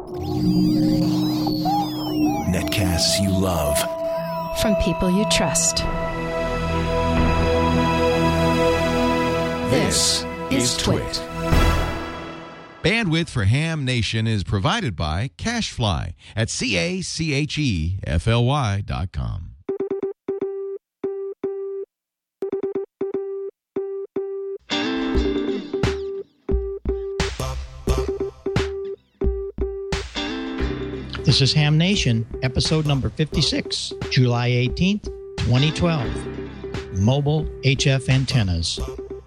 Netcasts you love. From people you trust. This is Twit. Bandwidth for Ham Nation is provided by CacheFly at CACHEFLY.com. This is Ham Nation, episode number 56, July 18th, 2012. Mobile HF antennas.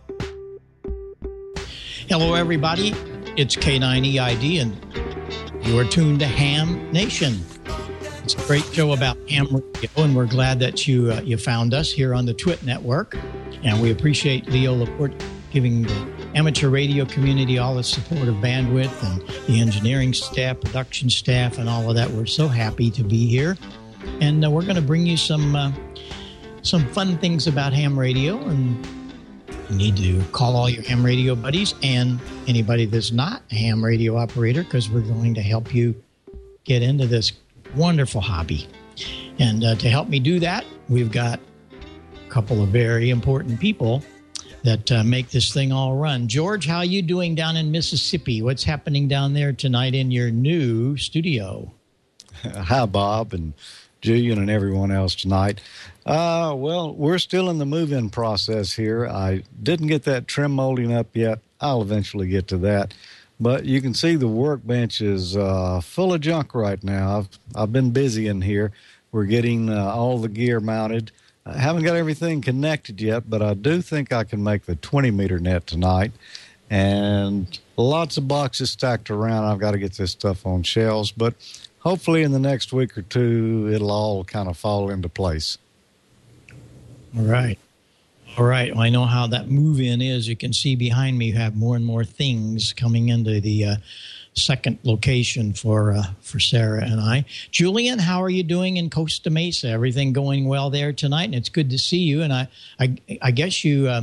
Hello, everybody. It's K9EID, and you are tuned to Ham Nation. It's a great show about ham radio, and we're glad that you found us here on the Twit Network. And we appreciate Leo Laporte giving the amateur radio community all the support of bandwidth and the engineering staff, production staff, and all of that. We're so happy to be here. And we're going to bring you some fun things about ham radio. And you need to call all your ham radio buddies and anybody that's not a ham radio operator, because we're going to help you get into this wonderful hobby. And to help me do that, we've got a couple of very important people that make this thing all run. George, how are you doing down in Mississippi? What's happening down there tonight in your new studio? Hi, Bob and Julian and everyone else tonight. Well, we're still in the move-in process here. I didn't get that trim molding up yet. I'll eventually get to that. But you can see the workbench is full of junk right now. I've been busy in here. We're getting all the gear mounted. I haven't got everything connected yet, but I do think I can make the 20-meter net tonight. And lots of boxes stacked around. I've got to get this stuff on shelves, but hopefully in the next week or two, it'll all kind of fall into place. All right. Well, I know how that move-in is. You can see behind me you have more and more things coming into the second location for Sarah and I. Julian, how are you doing in Costa Mesa? Everything going well there tonight? And it's good to see you. And I guess you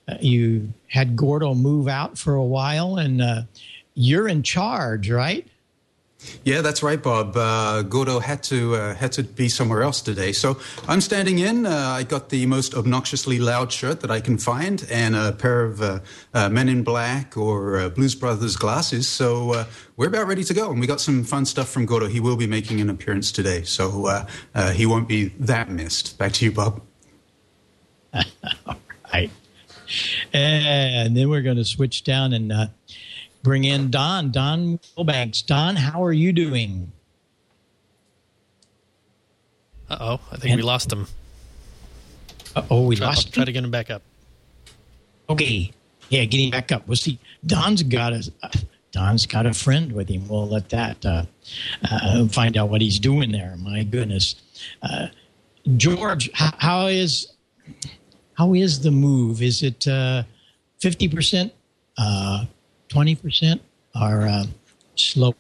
had Gordo move out for a while, and you're in charge, right? Yeah, that's right, Bob. Gordo had to be somewhere else today, so I'm standing in. I got the most obnoxiously loud shirt that I can find, and a pair of Men in Black or Blues Brothers glasses. So we're about ready to go, and we got some fun stuff from Gordo. He will be making an appearance today, so he won't be that missed. Back to you, Bob. All right, and then we're going to switch down and bring in Don Milbanks. Don, how are you doing? I think we lost him. We lost him? Try to get him back up. Okay. Yeah, get him back up. Well, see, Don's got a friend with him. We'll let that find out what he's doing there. My goodness. George, how is the move? Is it 50%? 20% are slow?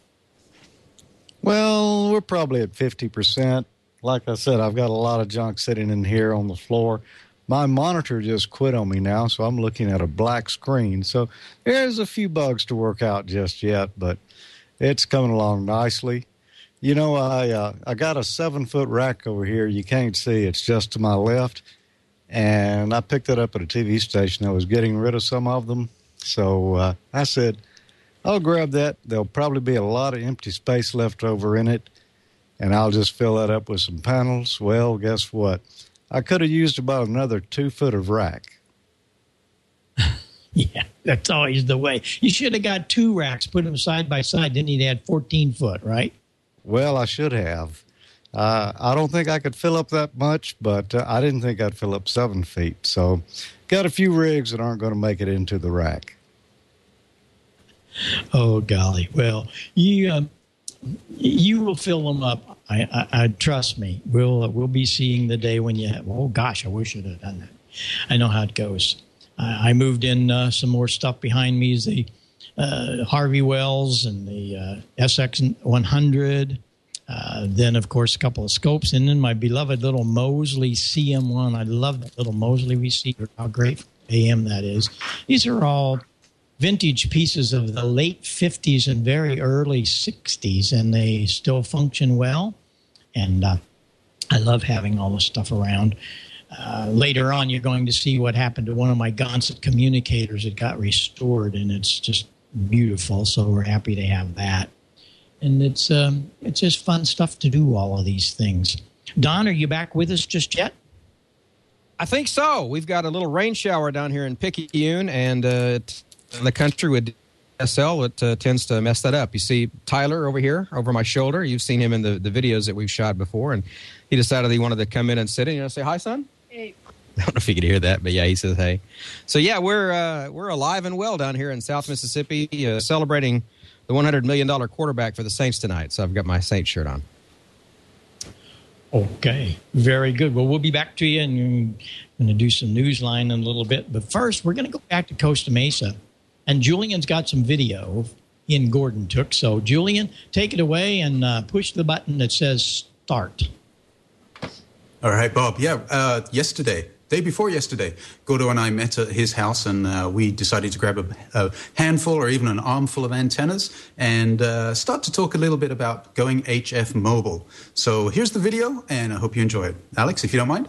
Well, we're probably at 50%. Like I said, I've got a lot of junk sitting in here on the floor. My monitor just quit on me now, so I'm looking at a black screen. So there's a few bugs to work out just yet, but it's coming along nicely. You know, I got a 7-foot rack over here. You can't see. It's just to my left. And I picked it up at a TV station. I was getting rid of some of them. So I said, I'll grab that. There'll probably be a lot of empty space left over in it, and I'll just fill that up with some panels. Well, guess what? I could have used about another 2 foot of rack. Yeah, that's always the way. You should have got 2 racks, put them side by side, then you'd had 14 foot, right? Well, I should have. I don't think I could fill up that much, but I didn't think I'd fill up 7 feet. So got a few rigs that aren't going to make it into the rack. Oh, golly. Well, you will fill them up. I trust me. We'll be seeing the day when you have, oh, gosh, I wish I'd have done that. I know how it goes. I moved in some more stuff behind me, is the Harvey Wells and the SX100. Then, of course, a couple of scopes, and then my beloved little Mosley CM1. I love that little Mosley receiver. How great AM that is. These are all vintage pieces of the late 50s and very early 60s, and they still function well. And I love having all this stuff around. Later on, you're going to see what happened to one of my Gonset communicators. It got restored, and it's just beautiful, so we're happy to have that. And it's just fun stuff to do, all of these things. Don, are you back with us just yet? I think so. We've got a little rain shower down here in Picayune, and in the country with DSL, it tends to mess that up. You see Tyler over here, over my shoulder. You've seen him in the videos that we've shot before, and he decided he wanted to come in and sit in. You know, say hi, son? Hey. I don't know if you could hear that, but yeah, he says hey. So yeah, we're alive and well down here in South Mississippi, celebrating the $100 million quarterback for the Saints tonight. So I've got my Saints shirt on. Okay, very good. Well, we'll be back to you, and we're going to do some Newsline in a little bit. But first, we're going to go back to Costa Mesa, and Julian's got some video in Gordon took. So, Julian, take it away and push the button that says start. All right, Bob. Yeah, day before yesterday, Gordo and I met at his house, and we decided to grab a handful or even an armful of antennas and start to talk a little bit about going HF mobile. So here's the video, and I hope you enjoy it. Alex, if you don't mind.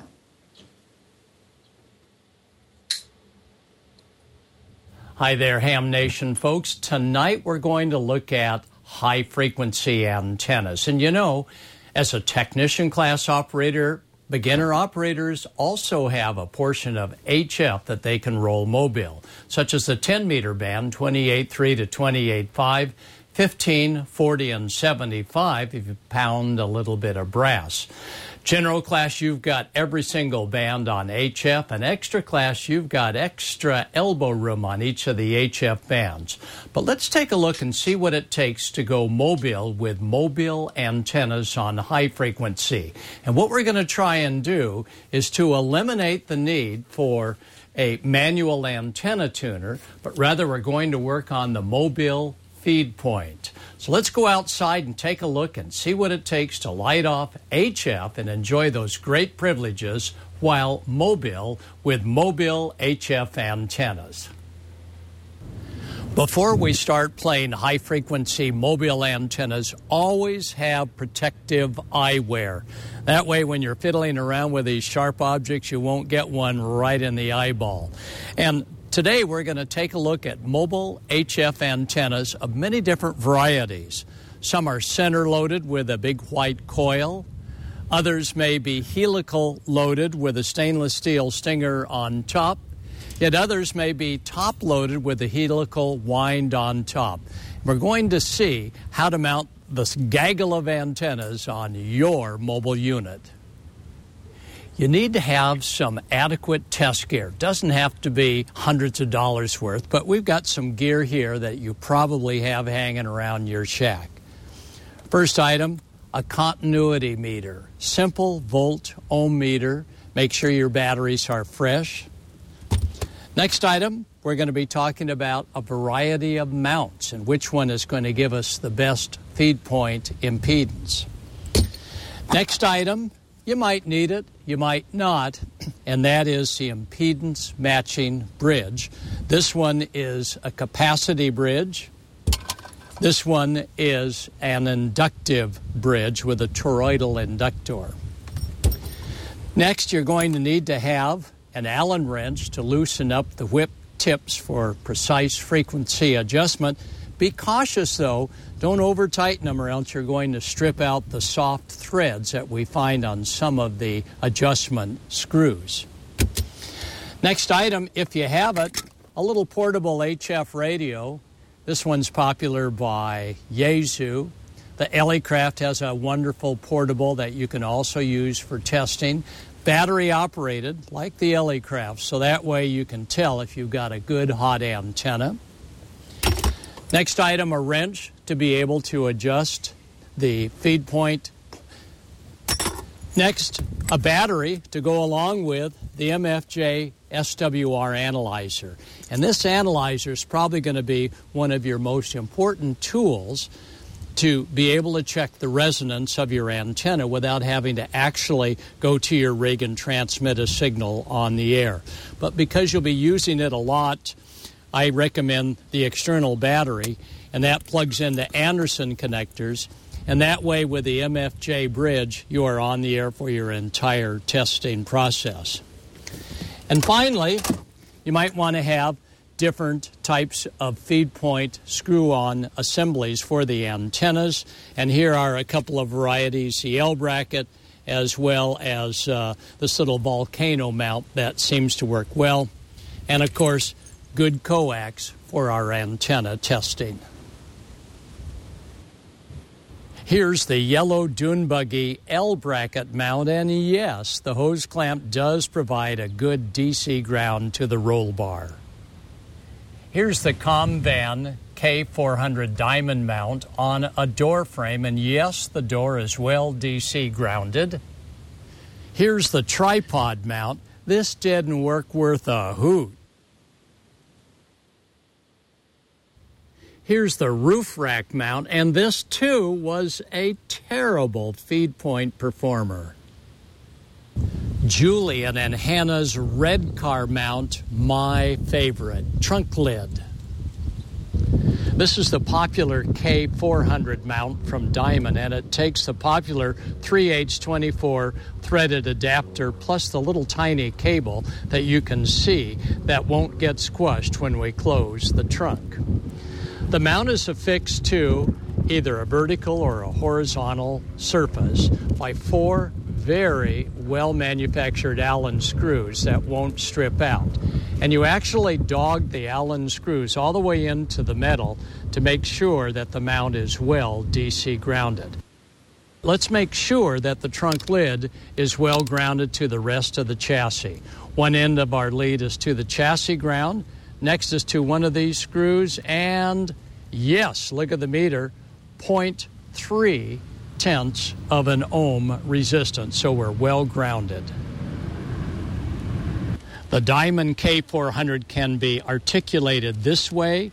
Hi there, Ham Nation folks. Tonight we're going to look at high-frequency antennas. And you know, as a technician class operator, beginner operators also have a portion of HF that they can roll mobile, such as the 10-meter band, 28.3 to 28.5, 15, 40, and 75 if you pound a little bit of brass. General class, you've got every single band on HF, and extra class, you've got extra elbow room on each of the HF bands. But let's take a look and see what it takes to go mobile with mobile antennas on high frequency. And what we're going to try and do is to eliminate the need for a manual antenna tuner, but rather we're going to work on the mobile feed point. So let's go outside and take a look and see what it takes to light off HF and enjoy those great privileges while mobile with mobile HF antennas. Before we start playing high-frequency mobile antennas, always have protective eyewear. That way, when you're fiddling around with these sharp objects, you won't get one right in the eyeball. And today, we're going to take a look at mobile HF antennas of many different varieties. Some are center-loaded with a big white coil. Others may be helical-loaded with a stainless steel stinger on top. Yet others may be top-loaded with a helical wind on top. We're going to see how to mount this gaggle of antennas on your mobile unit. You need to have some adequate test gear. Doesn't have to be hundreds of dollars worth, but we've got some gear here that you probably have hanging around your shack. First item, a continuity meter. Simple volt ohm meter. Make sure your batteries are fresh. Next item, we're going to be talking about a variety of mounts and which one is going to give us the best feed point impedance. Next item, you might need it, you might not, and that is the impedance matching bridge. This one is a capacity bridge. This one is an inductive bridge with a toroidal inductor. Next, you're going to need to have an Allen wrench to loosen up the whip tips for precise frequency adjustment. Be cautious, though. Don't over-tighten them or else you're going to strip out the soft threads that we find on some of the adjustment screws. Next item, if you have it, a little portable HF radio. This one's popular by Yaesu. The Elecraft has a wonderful portable that you can also use for testing. Battery operated, like the Elecraft, so that way you can tell if you've got a good hot antenna. Next item, a wrench to be able to adjust the feed point. Next, a battery to go along with the MFJ SWR analyzer. And this analyzer is probably going to be one of your most important tools to be able to check the resonance of your antenna without having to actually go to your rig and transmit a signal on the air. But because you'll be using it a lot I recommend the external battery, and that plugs into Anderson connectors. And that way, with the MFJ bridge, you are on the air for your entire testing process. And finally, you might want to have different types of feed point screw-on assemblies for the antennas. And here are a couple of varieties, the L bracket, as well as this little volcano mount that seems to work well. And, of course, good coax for our antenna testing. Here's the yellow dune buggy L bracket mount, and yes, the hose clamp does provide a good DC ground to the roll bar. Here's the Comvan K400 diamond mount on a door frame, and yes, the door is well DC grounded. Here's the tripod mount. This didn't work worth a hoot. Here's the roof rack mount, and this too was a terrible feed point performer. Julian and Hannah's red car mount, my favorite, trunk lid. This is the popular K400 mount from Diamond, and it takes the popular 3H24 threaded adapter plus the little tiny cable that you can see that won't get squashed when we close the trunk. The mount is affixed to either a vertical or a horizontal surface by 4 very well-manufactured Allen screws that won't strip out. And you actually dog the Allen screws all the way into the metal to make sure that the mount is well DC grounded. Let's make sure that the trunk lid is well grounded to the rest of the chassis. One end of our lead is to the chassis ground. Next is to one of these screws, and yes, look at the meter, 0.3 tenths of an ohm resistance, so we're well grounded. The Diamond K400 can be articulated this way,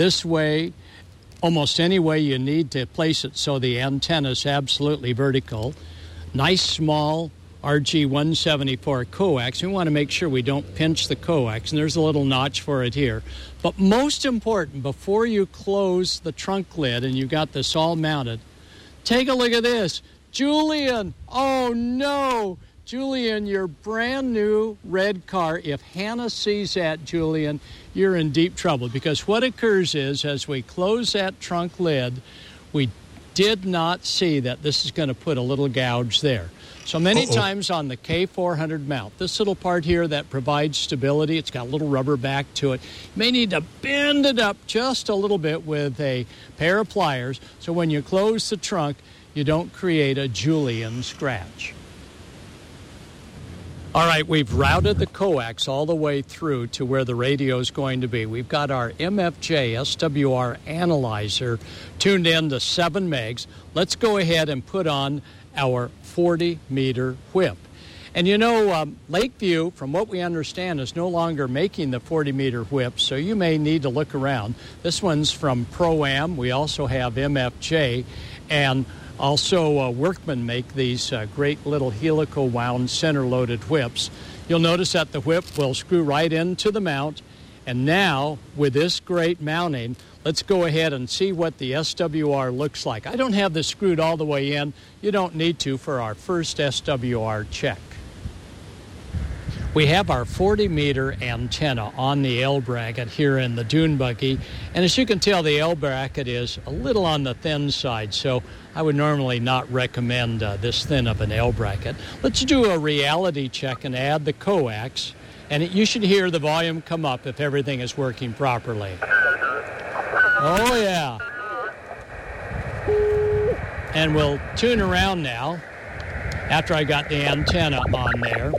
almost any way you need to place it so the antenna is absolutely vertical. Nice small RG174 coax. We want to make sure we don't pinch the coax, and there's a little notch for it here. But most important, before you close the trunk lid and you've got this all mounted, take a look at this. Julian, oh no! Julian, your brand new red car, if Hannah sees that, Julian, you're in deep trouble, because what occurs is as we close that trunk lid, we did not see that this is going to put a little gouge there. So many times on the K400 mount, this little part here that provides stability, it's got a little rubber back to it. You may need to bend it up just a little bit with a pair of pliers so when you close the trunk, you don't create a Julian scratch. All right, we've routed the coax all the way through to where the radio is going to be. We've got our MFJ SWR analyzer tuned in to 7 megs. Let's go ahead and put on our 40-meter whip. And you know, Lakeview, from what we understand, is no longer making the 40-meter whip, so you may need to look around. This one's from Pro-Am. We also have MFJ, and also Workman make these great little helical-wound center-loaded whips. You'll notice that the whip will screw right into the mount. And now, with this great mounting, let's go ahead and see what the SWR looks like. I don't have this screwed all the way in. You don't need to for our first SWR check. We have our 40-meter antenna on the L bracket here in the dune buggy. And as you can tell, the L bracket is a little on the thin side, so I would normally not recommend this thin of an L bracket. Let's do a reality check and add the coax. And you should hear the volume come up if everything is working properly. Oh, yeah. And we'll tune around now after I got the antenna on there.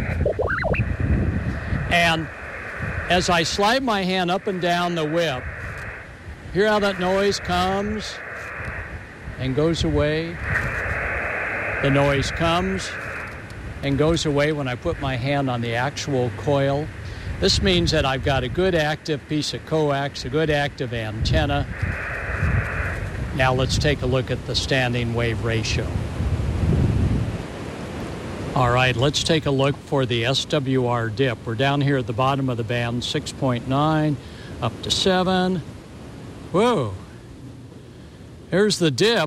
And as I slide my hand up and down the whip, hear how that noise comes and goes away. The noise comes and goes away when I put my hand on the actual coil. This means that I've got a good active piece of coax, a good active antenna. Now let's take a look at the standing wave ratio. All right, let's take a look for the SWR dip. We're down here at the bottom of the band, 6.9. up to 7. Whoa. Here's the dip.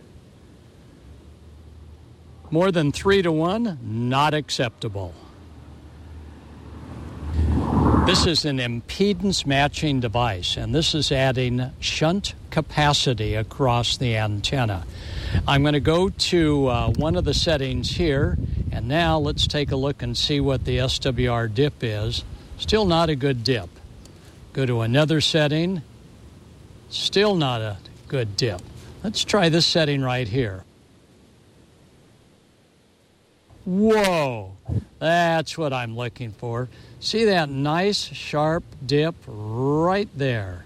More than 3 to 1, not acceptable. This is an impedance matching device, and this is adding shunt capacity across the antenna. I'm going to go to one of the settings here, and now let's take a look and see what the SWR dip is. Still not a good dip. Go to another setting. Still not a good dip. Let's try this setting right here. Whoa, that's what I'm looking for. See that nice sharp dip right there.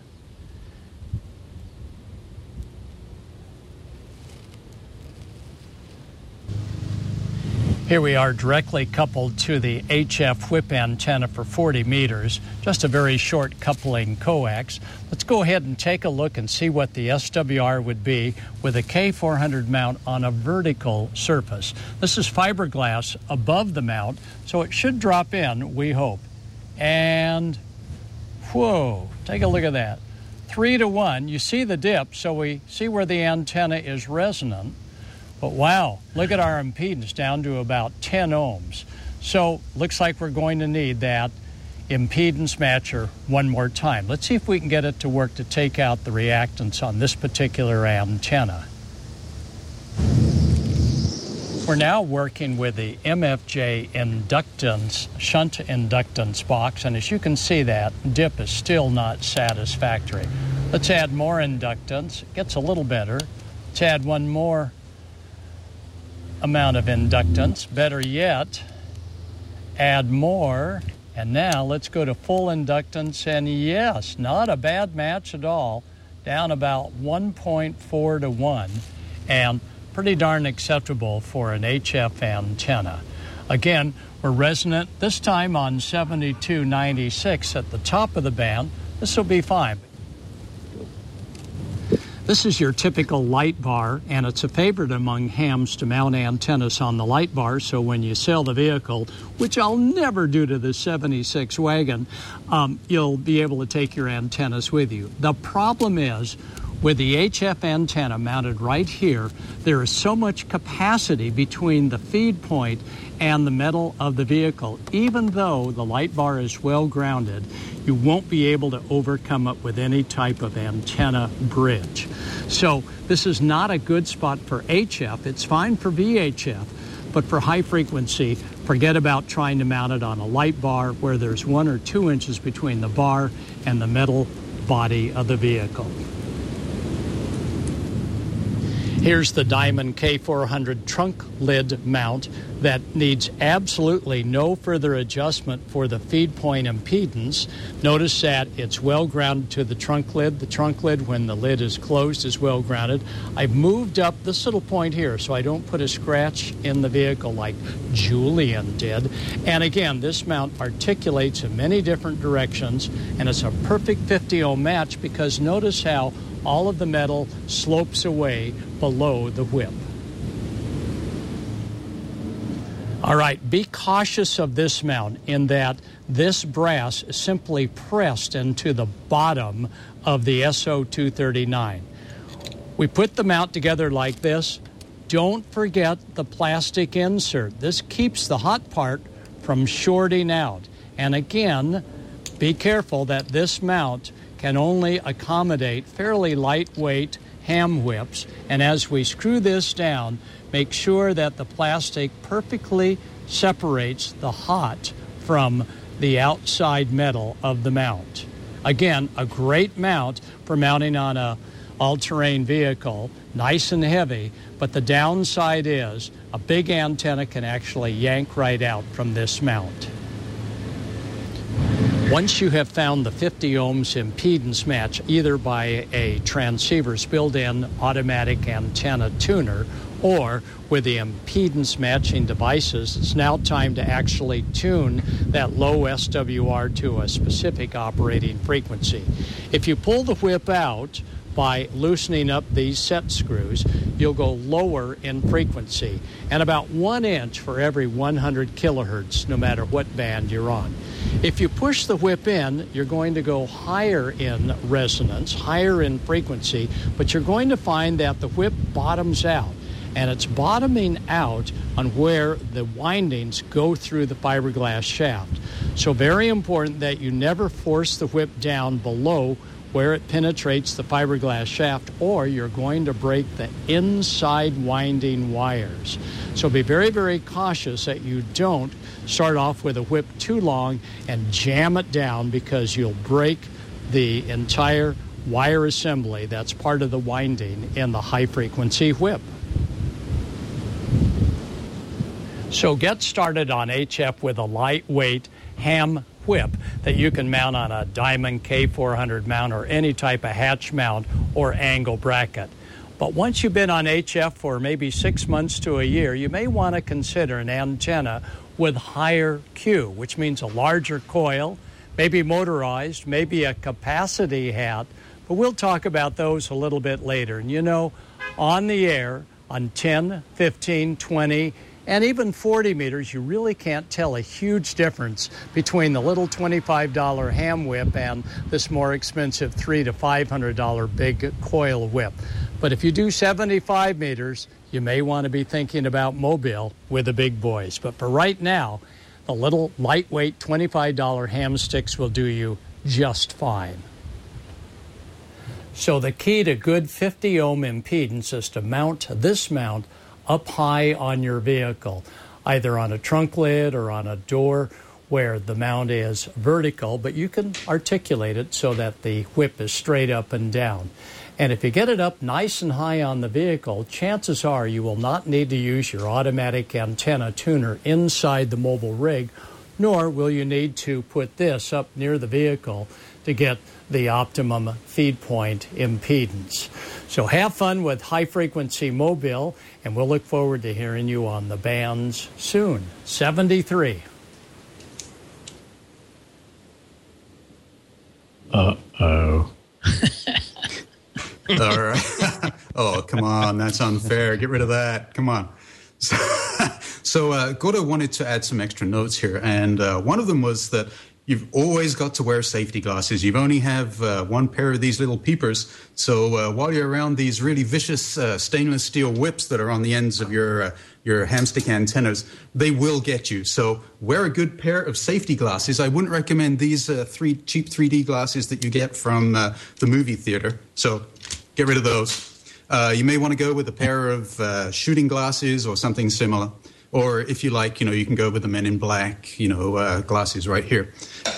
Here we are directly coupled to the HF whip antenna for 40 meters, just a very short coupling coax. Let's go ahead and take a look and see what the SWR would be with a K400 mount on a vertical surface. This is fiberglass above the mount, so it should drop in, we hope. And, whoa, take a look at that. 3 to 1, you see the dip, so we see where the antenna is resonant. But wow, look at our impedance down to about 10 ohms. So looks like we're going to need that impedance matcher one more time. Let's see if we can get it to work to take out the reactance on this particular antenna. We're now working with the MFJ inductance, shunt inductance box, and as you can see, that dip is still not satisfactory. Let's add more inductance. It gets a little better. Let's add one more amount of inductance. Better yet, add more. And now let's go to full inductance, and yes, not a bad match at all. Down about 1.4 to 1, and pretty darn acceptable for an HF antenna. Again, we're resonant this time on 7296 at the top of the band. This will be fine. This is your typical light bar, and it's a favorite among hams to mount antennas on the light bar, so when you sell the vehicle, which I'll never do to the 76 wagon, you'll be able to take your antennas with you. The problem is, with the HF antenna mounted right here, there is so much capacity between the feed point and the metal of the vehicle. Even though the light bar is well grounded, you won't be able to overcome it with any type of antenna bridge. So this is not a good spot for HF. It's fine for VHF, but for high frequency, forget about trying to mount it on a light bar where there's 1 or 2 inches between the bar and the metal body of the vehicle. Here's the Diamond K400 trunk lid mount that needs absolutely no further adjustment for the feed point impedance. Notice that it's well grounded to the trunk lid. The trunk lid, when the lid is closed, is well grounded. I've moved up this little point here so I don't put a scratch in the vehicle like Julian did. And again, this mount articulates in many different directions, and it's a perfect 50 ohm match because notice how all of the metal slopes away below the whip. All right, be cautious of this mount in that this brass is simply pressed into the bottom of the SO239. We put the mount together like this. Don't forget the plastic insert. This keeps the hot part from shorting out. And again, be careful that this mount can only accommodate fairly lightweight ham whips. And as we screw this down, make sure that the plastic perfectly separates the hot from the outside metal of the mount. Again, a great mount for mounting on a all-terrain vehicle, nice and heavy, but the downside is a big antenna can actually yank right out from this mount. Once you have found the 50 ohms impedance match, either by a transceiver's built-in automatic antenna tuner or with the impedance matching devices, it's now time to actually tune that low SWR to a specific operating frequency. If you pull the whip out by loosening up these set screws, you'll go lower in frequency and about 1 inch for every 100 kilohertz, no matter what band you're on. If you push the whip in, you're going to go higher in resonance, higher in frequency, but you're going to find that the whip bottoms out. And it's bottoming out on where the windings go through the fiberglass shaft. So very important that you never force the whip down below where it penetrates the fiberglass shaft, or you're going to break the inside winding wires. So be very, very cautious that you don't start off with a whip too long and jam it down, because you'll break the entire wire assembly that's part of the winding in the high-frequency whip. So get started on HF with a lightweight ham whip that you can mount on a Diamond K400 mount or any type of hatch mount or angle bracket. But once you've been on HF for maybe 6 months to a year, you may want to consider an antenna with higher Q, which means a larger coil, maybe motorized, maybe a capacity hat. But we'll talk about those a little bit later. And you know, on the air, on 10, 15, 20, and even 40 meters, you really can't tell a huge difference between the little $25 ham whip and this more expensive $300 to $500 big coil whip. But if you do 75 meters, you may want to be thinking about mobile with the big boys. But for right now, the little lightweight $25 ham sticks will do you just fine. So the key to good 50 ohm impedance is to mount this mount up high on your vehicle, either on a trunk lid or on a door where the mount is vertical, but you can articulate it so that the whip is straight up and down. And if you get it up nice and high on the vehicle, chances are you will not need to use your automatic antenna tuner inside the mobile rig, nor will you need to put this up near the vehicle to get the optimum feed point impedance. So have fun with high-frequency mobile, and we'll look forward to hearing you on the bands soon. 73. Uh-oh. All right. Oh, come on. That's unfair. Get rid of that. Come on. So Gordo wanted to add some extra notes here, and one of them was that you've always got to wear safety glasses. You only have one pair of these little peepers, so while you're around these really vicious stainless steel whips that are on the ends of your hamstick antennas, they will get you. So wear a good pair of safety glasses. I wouldn't recommend these cheap 3D glasses that you get from the movie theater. So get rid of those. You may want to go with a pair of shooting glasses or something similar. Or if you like, you can go with the Men in Black, glasses right here.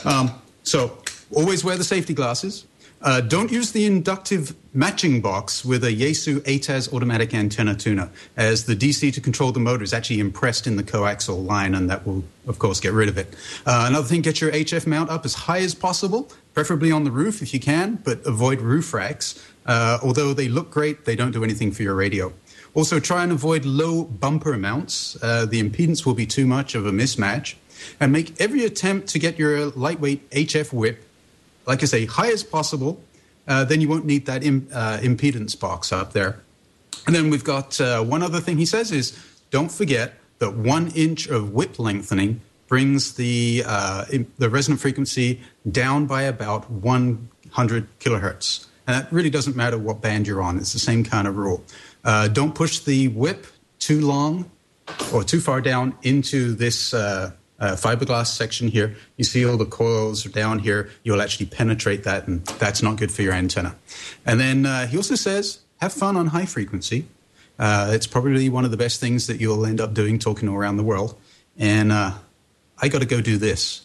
So always wear the safety glasses. Don't use the inductive matching box with a Yaesu ATAS automatic antenna tuner, as the DC to control the motor is actually impressed in the coaxial line, and that will, of course, get rid of it. Another thing, get your HF mount up as high as possible, preferably on the roof if you can, but avoid roof racks. Although they look great, they don't do anything for your radio. Also, try and avoid low bumper mounts. The impedance will be too much of a mismatch. And make every attempt to get your lightweight HF whip, like I say, high as possible. Then you won't need that impedance box up there. And then we've got one other thing he says is, don't forget that 1 inch of whip lengthening brings the resonant frequency down by about 100 kilohertz. And that really doesn't matter what band you're on. It's the same kind of rule. Don't push the whip too long or too far down into this fiberglass section here. You see all the coils down here. You'll actually penetrate that, and that's not good for your antenna. And then he also says, have fun on high frequency. It's probably one of the best things that you'll end up doing, talking around the world. And I got to go do this.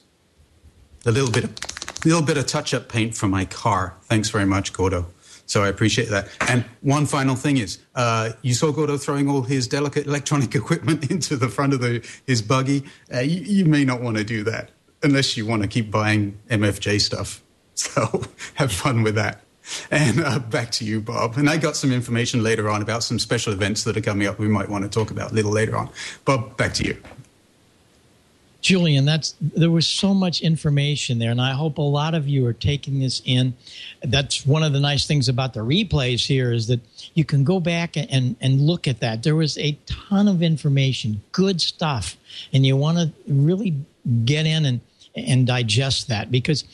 A little bit of touch-up paint for my car. Thanks very much, Gordo. So I appreciate that. And one final thing is, you saw Gordo throwing all his delicate electronic equipment into the front of his buggy. You may not want to do that unless you want to keep buying MFJ stuff. So have fun with that. And back to you, Bob. And I got some information later on about some special events that are coming up we might want to talk about a little later on. Bob, back to you. Julian, there was so much information there, and I hope a lot of you are taking this in. That's one of the nice things about the replays here, is that you can go back and look at that. There was a ton of information, good stuff, and you want to really get in and digest that, because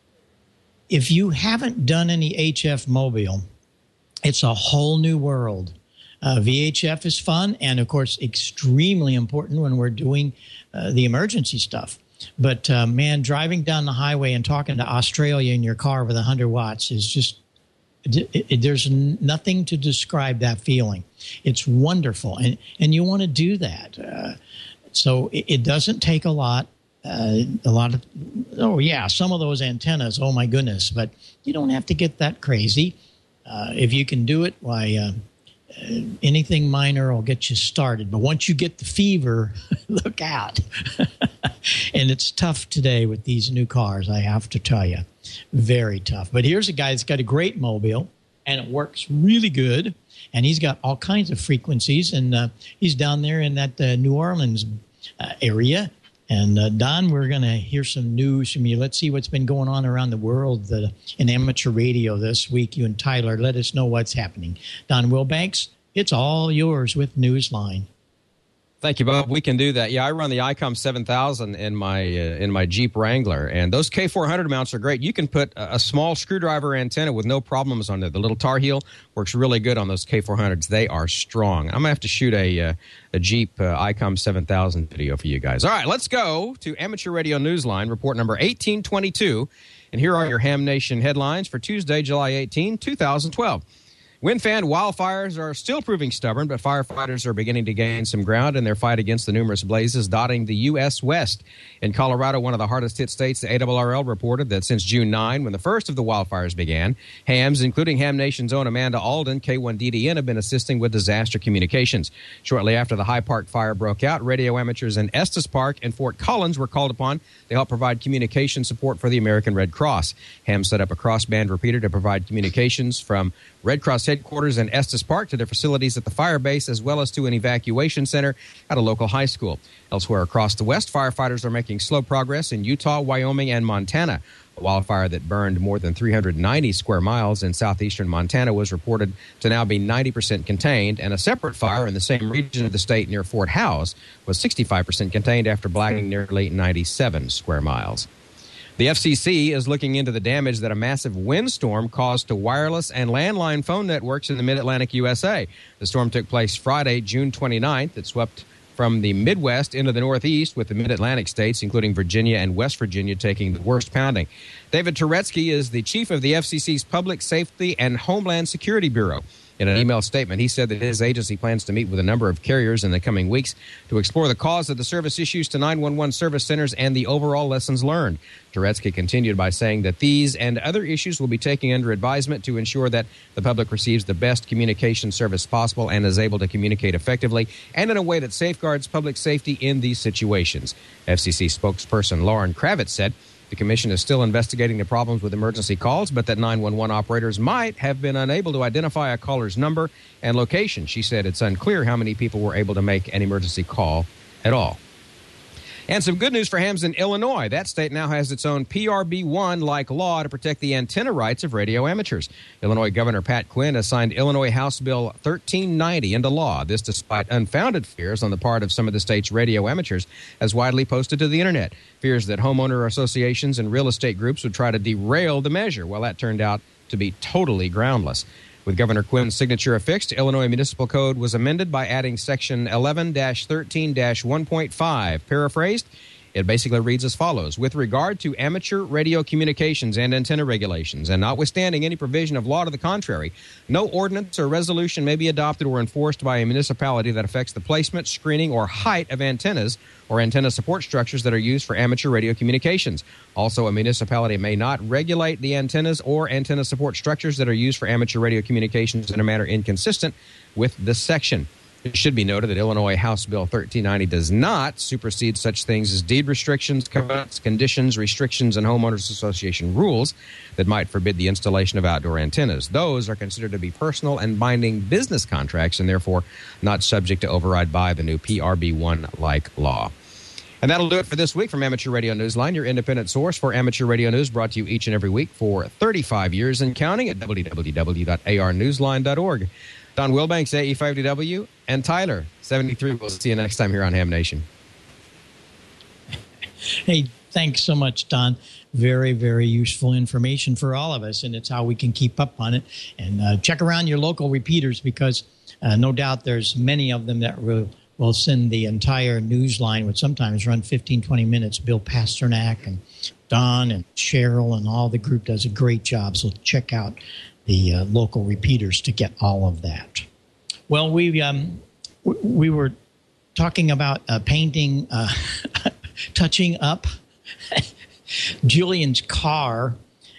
if you haven't done any HF mobile, it's a whole new world. VHF is fun and, of course, extremely important when we're doing the emergency stuff. But, man, driving down the highway and talking to Australia in your car with 100 watts is just there's nothing to describe that feeling. It's wonderful, and you want to do that. So it doesn't take a lot. Some of those antennas, oh, my goodness. But you don't have to get that crazy. If you can do it, why, anything minor will get you started. But once you get the fever, look out. And it's tough today with these new cars, I have to tell you. Very tough. But here's a guy that's got a great mobile, and it works really good. And he's got all kinds of frequencies, and he's down there in that New Orleans area. And, Don, we're going to hear some news from you. Let's see what's been going on around the world in amateur radio this week. You and Tyler, let us know what's happening. Don Wilbanks, it's all yours with Newsline. Thank you, Bob. We can do that. Yeah, I run the ICOM 7000 in my Jeep Wrangler, and those K400 mounts are great. You can put a small screwdriver antenna with no problems on there. The little tar heel works really good on those K400s. They are strong. I'm going to have to shoot a Jeep ICOM 7000 video for you guys. All right, let's go to Amateur Radio Newsline, report number 1822, and here are your Ham Nation headlines for Tuesday, July 18, 2012. Wind-fan wildfires are still proving stubborn, but firefighters are beginning to gain some ground in their fight against the numerous blazes dotting the U.S. West. In Colorado, one of the hardest-hit states, the ARRL reported that since June 9, when the first of the wildfires began, hams, including Ham Nation's own Amanda Alden, K1DDN, have been assisting with disaster communications. Shortly after the High Park fire broke out, radio amateurs in Estes Park and Fort Collins were called upon to help provide communication support for the American Red Cross. Ham set up a crossband repeater to provide communications from Red Cross headquarters in Estes Park to their facilities at the fire base, as well as to an evacuation center at a local high school. Elsewhere across the West, firefighters are making slow progress in Utah, Wyoming, and Montana. A wildfire that burned more than 390 square miles in southeastern Montana was reported to now be 90% contained, and a separate fire in the same region of the state near Fort Howes was 65% contained after blacking nearly 97 square miles. The FCC is looking into the damage that a massive windstorm caused to wireless and landline phone networks in the mid-Atlantic USA. The storm took place Friday, June 29th. It swept from the Midwest into the Northeast, with the Mid-Atlantic states, including Virginia and West Virginia, taking the worst pounding. David Turetsky is the chief of the FCC's Public Safety and Homeland Security Bureau. In an email statement, he said that his agency plans to meet with a number of carriers in the coming weeks to explore the cause of the service issues to 911 service centers and the overall lessons learned. Turetsky continued by saying that these and other issues will be taken under advisement to ensure that the public receives the best communication service possible and is able to communicate effectively and in a way that safeguards public safety in these situations. FCC spokesperson Lauren Kravitz said the Commission is still investigating the problems with emergency calls, but that 911 operators might have been unable to identify a caller's number and location. She said it's unclear how many people were able to make an emergency call at all. And some good news for hams in Illinois. That state now has its own PRB1-like law to protect the antenna rights of radio amateurs. Illinois Governor Pat Quinn has signed Illinois House Bill 1390 into law. This despite unfounded fears on the part of some of the state's radio amateurs, as widely posted to the Internet. Fears that homeowner associations and real estate groups would try to derail the measure. Well, that turned out to be totally groundless. With Governor Quinn's signature affixed, Illinois Municipal Code was amended by adding Section 11-13-1.5. Paraphrased, it basically reads as follows. With regard to amateur radio communications and antenna regulations, and notwithstanding any provision of law to the contrary, no ordinance or resolution may be adopted or enforced by a municipality that affects the placement, screening, or height of antennas or antenna support structures that are used for amateur radio communications. Also, a municipality may not regulate the antennas or antenna support structures that are used for amateur radio communications in a manner inconsistent with this section. It should be noted that Illinois House Bill 1390 does not supersede such things as deed restrictions, covenants, conditions, restrictions, and homeowners association rules that might forbid the installation of outdoor antennas. Those are considered to be personal and binding business contracts and therefore not subject to override by the new PRB1-like law. And that'll do it for this week from Amateur Radio Newsline, your independent source for amateur radio news, brought to you each and every week for 35 years and counting at www.arnewsline.org. Don Wilbanks, AE5DW, and Tyler, 73. We'll see you next time here on Ham Nation. Hey, Thanks so much, Don. Very, very useful information for all of us, and it's how we can keep up on it. And check around your local repeaters because no doubt there's many of them that will send the entire news line, which sometimes run 15, 20 minutes. Bill Pasternak and Don and Cheryl and all the group does a great job, so check out the local repeaters to get all of that. Well, we were talking about painting, touching up Julian's car.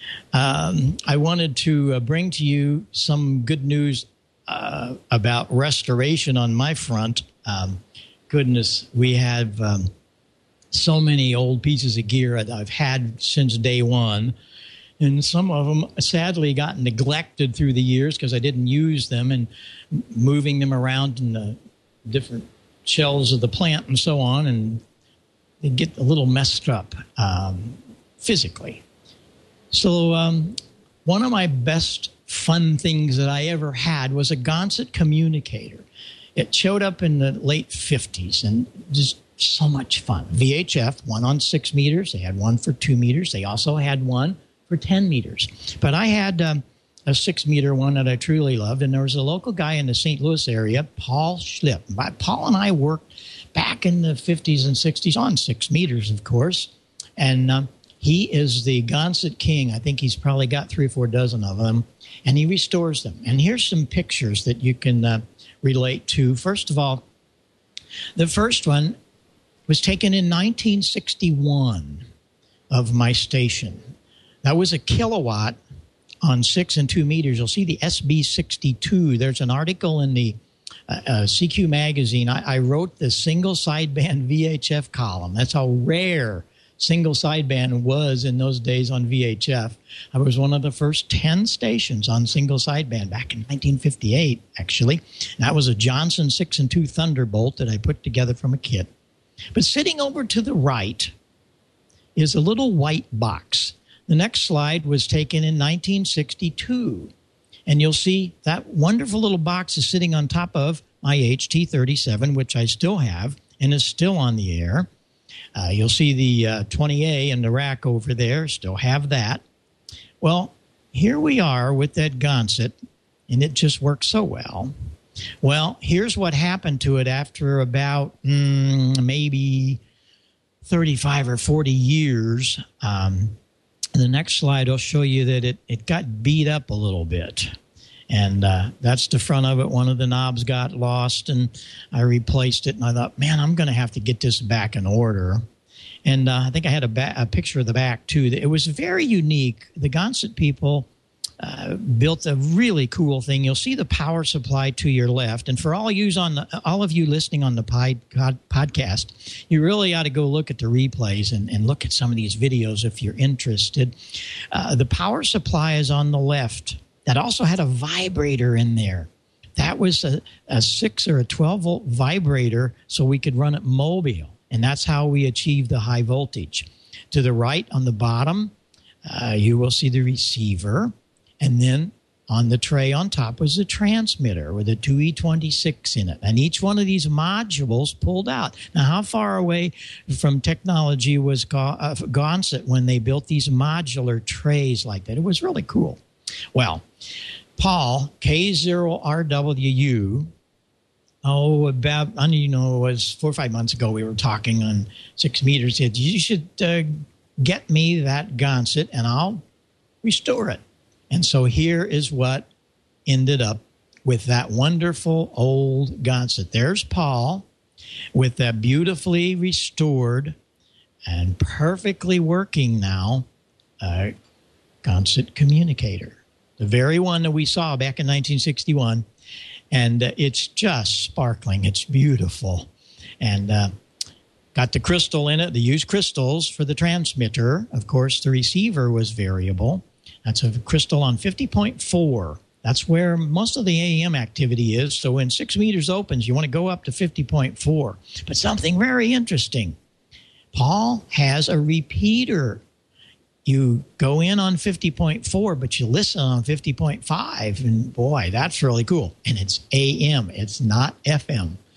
I wanted to bring to you some good news about restoration on my front. Goodness, we have so many old pieces of gear that I've had since day one. And some of them sadly got neglected through the years because I didn't use them and moving them around in the different shells of the plant and so on. And they get a little messed up physically. So one of my best fun things that I ever had was a Gansett communicator. It showed up in the late 50s and just so much fun. VHF, one on 6 meters. They had one for 2 meters. They also had one for 10 meters. But I had a 6-meter one that I truly loved, and there was a local guy in the St. Louis area, Paul Schlipp. Paul and I worked back in the 50s and 60s on 6 meters, of course, and he is the Gansett king. I think he's probably got 3 or 4 dozen of them, and he restores them. And here's some pictures that you can relate to. First of all, the first one was taken in 1961 of my station. That was a kilowatt on 6 and 2 meters. You'll see the SB62. There's an article in the CQ magazine. I wrote the single sideband VHF column. That's how rare single sideband was in those days on VHF. I was one of the first 10 stations on single sideband back in 1958, actually. And that was a Johnson 6 and 2 Thunderbolt that I put together from a kit. But sitting over to the right is a little white box. The next slide was taken in 1962. And you'll see that wonderful little box is sitting on top of my HT37, which I still have and is still on the air. You'll see the 20A in the rack over there, still have that. Well, here we are with that Gansett, and it just works so well. Well, here's what happened to it after about maybe 35 or 40 years. The next slide will show you that it got beat up a little bit. And that's the front of it. One of the knobs got lost, and I replaced it. And I thought, man, I'm going to have to get this back in order. And I think I had a picture of the back, too. It was very unique. The Gansett people built a really cool thing. You'll see the power supply to your left. And for all of you listening on the podcast, you really ought to go look at the replays and look at some of these videos if you're interested. The power supply is on the left. That also had a vibrator in there. That was a 6 or a 12-volt vibrator so we could run it mobile. And that's how we achieved the high voltage. To the right on the bottom, you will see the receiver. And then on the tray on top was the transmitter with a 2E26 in it. And each one of these modules pulled out. Now, how far away from technology was Gansett when they built these modular trays like that? It was really cool. Well, Paul, K0RWU, about, I don't know, it was 4 or 5 months ago we were talking on 6 meters. He said, you should get me that Gansett and I'll restore it. And so here is what ended up with that wonderful old Gansett. There's Paul with that beautifully restored and perfectly working now Gansett communicator. The very one that we saw back in 1961. And it's just sparkling. It's beautiful. And got the crystal in it. They used crystals for the transmitter. Of course, the receiver was variable. That's a crystal on 50.4. That's where most of the AM activity is. So when 6 meters opens, you want to go up to 50.4. But something very interesting. Paul has a repeater. You go in on 50.4, but you listen on 50.5. And boy, that's really cool. And it's AM. It's not FM.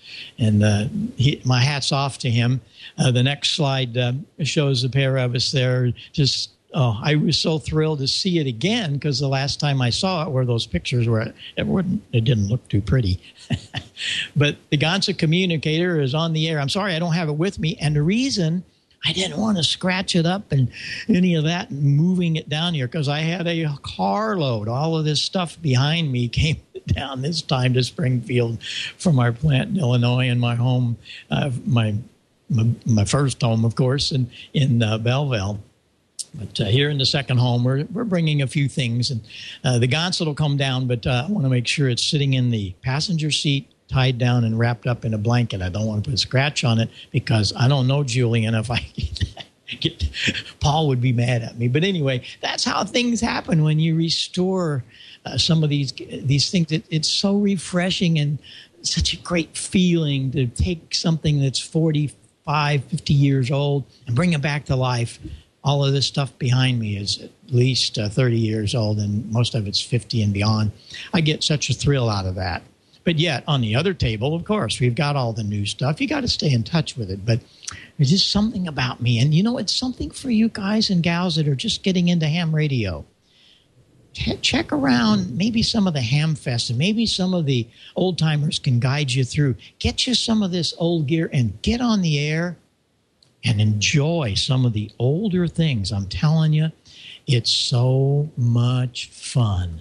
And my hat's off to him. The next slide shows a pair of us there. Just I was so thrilled to see it again, because the last time I saw it were those pictures where it didn't look too pretty. But the Gansa communicator is on the air. I'm sorry I don't have it with me. And the reason I didn't want to scratch it up and any of that and moving it down here, because I had a carload. All of this stuff behind me came down this time to Springfield from our plant in Illinois, and my home, my first home, of course, in Belleville. But here in the second home, we're bringing a few things. And the Gansa will come down, but I want to make sure it's sitting in the passenger seat, tied down and wrapped up in a blanket. I don't want to put a scratch on it, because I don't know, Julian, if I get Paul would be mad at me. But anyway, that's how things happen when you restore some of these things. It's so refreshing and such a great feeling to take something that's 45, 50 years old and bring it back to life. All of this stuff behind me is at least 30 years old, and most of it's 50 and beyond. I get such a thrill out of that. But yet, on the other table, of course, we've got all the new stuff. You got to stay in touch with it. But there's just something about me. And, it's something for you guys and gals that are just getting into ham radio. Check around maybe some of the ham fest, and maybe some of the old-timers can guide you through. Get you some of this old gear and get on the air and enjoy some of the older things. I'm telling you, it's so much fun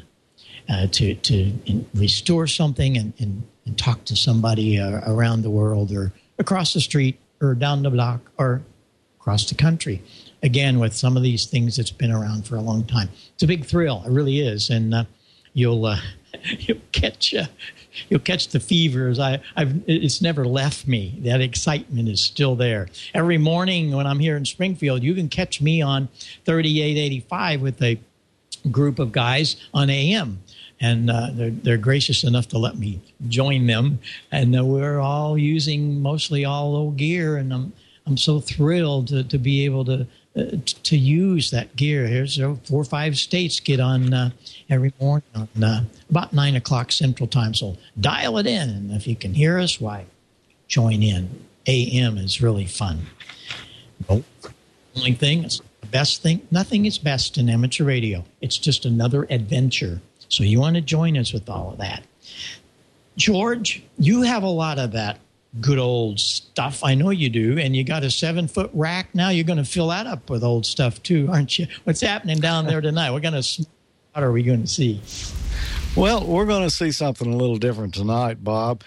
to restore something and talk to somebody around the world or across the street or down the block or across the country. Again, with some of these things that's been around for a long time. It's a big thrill. It really is. And you'll catch the fever. It's never left me. That excitement is still there. Every morning when I'm here in Springfield, you can catch me on 3885 with a group of guys on AM. And they're gracious enough to let me join them. And we're all using mostly all old gear. And I'm so thrilled to be able to use that gear. Here's 4 or 5 states get on every morning on about 9 o'clock Central Time. So dial it in, and if you can hear us, why, join in. AM is really fun. The only thing, it's the best thing. Nothing is best in amateur radio. It's just another adventure. So you want to join us with all of that. George, you have a lot of that good old stuff. I know you do. And you got a 7-foot rack now. You're going to fill that up with old stuff too, aren't you? What's happening down there tonight? What are we going to see? Well, we're going to see something a little different tonight, Bob.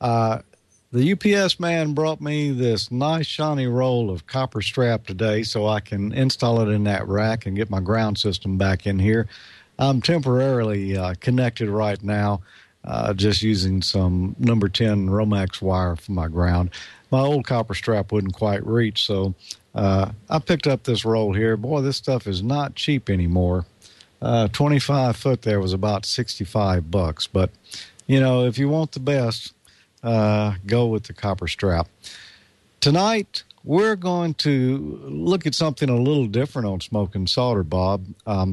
The UPS man brought me this nice shiny roll of copper strap today so I can install it in that rack and get my ground system back in here. I'm temporarily connected right now, just using some number 10 Romex wire for my ground. My old copper strap wouldn't quite reach, so I picked up this roll here. Boy, this stuff is not cheap anymore. 25 foot there was about $65, but, if you want the best, go with the copper strap. Tonight, we're going to look at something a little different on Smoking Solder, Bob.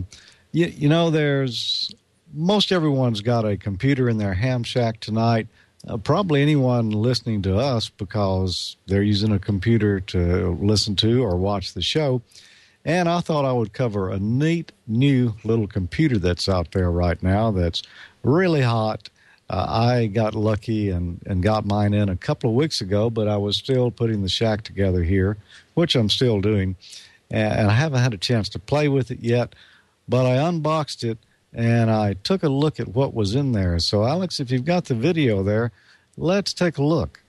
There's most everyone's got a computer in their ham shack tonight. Probably anyone listening to us because they're using a computer to listen to or watch the show. And I thought I would cover a neat new little computer that's out there right now that's really hot. I got lucky and got mine in a couple of weeks ago, but I was still putting the shack together here, which I'm still doing. And I haven't had a chance to play with it yet. But I unboxed it, and I took a look at what was in there. So, Alex, if you've got the video there, let's take a look.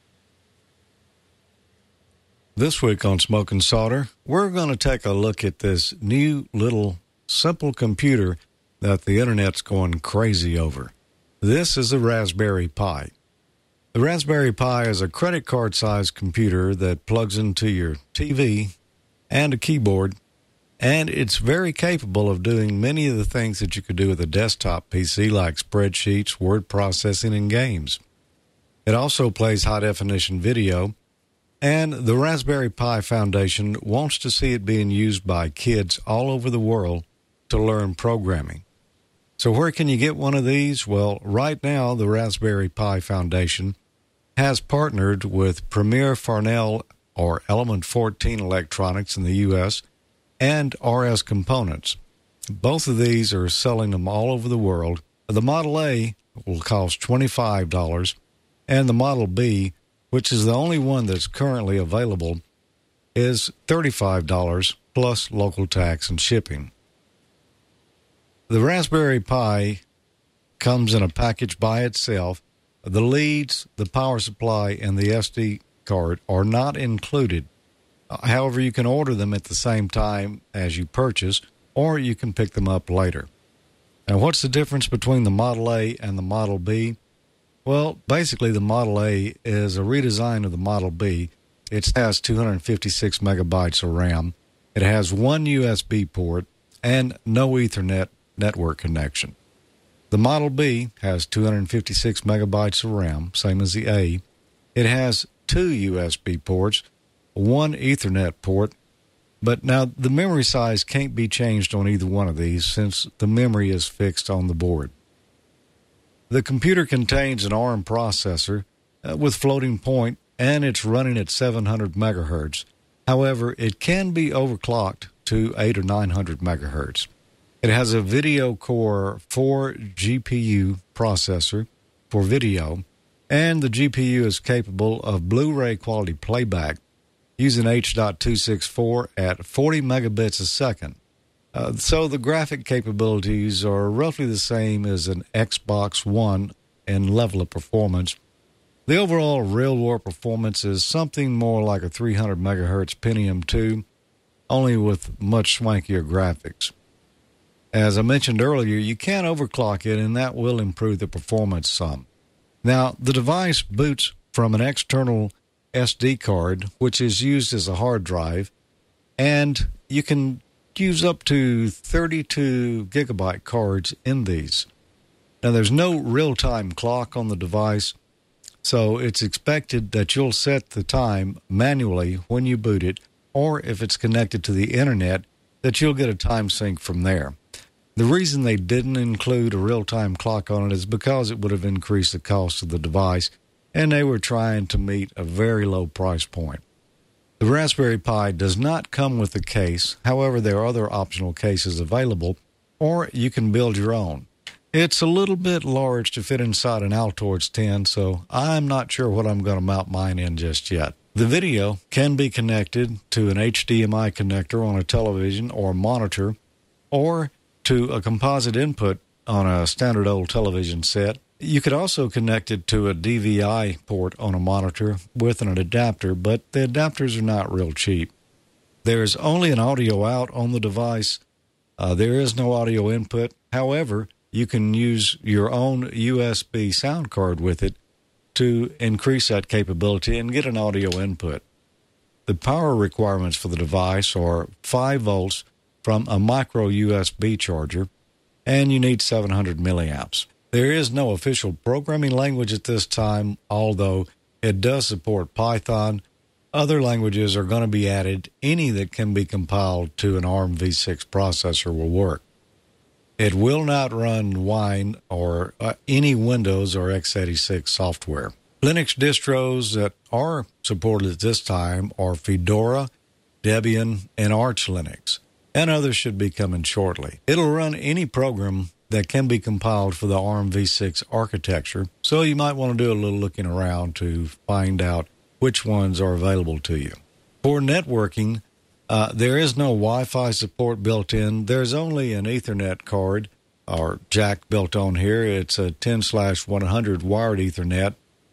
This week on Smoking Solder, we're going to take a look at this new little simple computer that the Internet's going crazy over. This is a Raspberry Pi. The Raspberry Pi is a credit card-sized computer that plugs into your TV and a keyboard. And it's very capable of doing many of the things that you could do with a desktop PC, like spreadsheets, word processing, and games. It also plays high-definition video, and the Raspberry Pi Foundation wants to see it being used by kids all over the world to learn programming. So where can you get one of these? Well, right now, the Raspberry Pi Foundation has partnered with Premier Farnell or Element 14 Electronics in the U.S. and RS Components. Both of these are selling them all over the world. The Model A will cost $25, and the Model B, which is the only one that's currently available, is $35 plus local tax and shipping. The Raspberry Pi comes in a package by itself. The leads, the power supply, and the SD card are not included. However, you can order them at the same time as you purchase, or you can pick them up later. Now, what's the difference between the Model A and the Model B? Well, basically, the Model A is a redesign of the Model B. It has 256 megabytes of RAM. It has one USB port and no Ethernet network connection. The Model B has 256 megabytes of RAM, same as the A. It has two USB ports, one Ethernet port, but now the memory size can't be changed on either one of these since the memory is fixed on the board. The computer contains an ARM processor with floating point, and it's running at 700 megahertz. However, it can be overclocked to 800 or 900 megahertz. It has a Video Core 4 GPU processor for video, and the GPU is capable of Blu-ray quality playback using H.264 at 40 megabits a second. So the graphic capabilities are roughly the same as an Xbox One in level of performance. The overall real-world performance is something more like a 300 megahertz Pentium 2, only with much swankier graphics. As I mentioned earlier, you can overclock it, and that will improve the performance some. Now, the device boots from an external SD card, which is used as a hard drive, and you can use up to 32 gigabyte cards in these. Now, there's no real-time clock on the device, so it's expected that you'll set the time manually when you boot it, or if it's connected to the internet, that you'll get a time sync from there. The reason they didn't include a real-time clock on it is because it would have increased the cost of the device, and they were trying to meet a very low price point. The Raspberry Pi does not come with a case. However, there are other optional cases available, or you can build your own. It's a little bit large to fit inside an Altoids 10, so I'm not sure what I'm going to mount mine in just yet. The video can be connected to an HDMI connector on a television or monitor, or to a composite input on a standard old television set. You could also connect it to a DVI port on a monitor with an adapter, but the adapters are not real cheap. There's only an audio out on the device. There is no audio input. However, you can use your own USB sound card with it to increase that capability and get an audio input. The power requirements for the device are 5 volts from a micro USB charger, and you need 700 milliamps. There is no official programming language at this time, although it does support Python. Other languages are going to be added. Any that can be compiled to an ARM v6 processor will work. It will not run Wine or any Windows or x86 software. Linux distros that are supported at this time are Fedora, Debian, and Arch Linux, and others should be coming shortly. It'll run any program that can be compiled for the ARM v6 architecture, so you might want to do a little looking around to find out which ones are available to you. For networking, there is no Wi-Fi support built in. There's only an Ethernet card or jack built on here. It's a 10/100 wired Ethernet.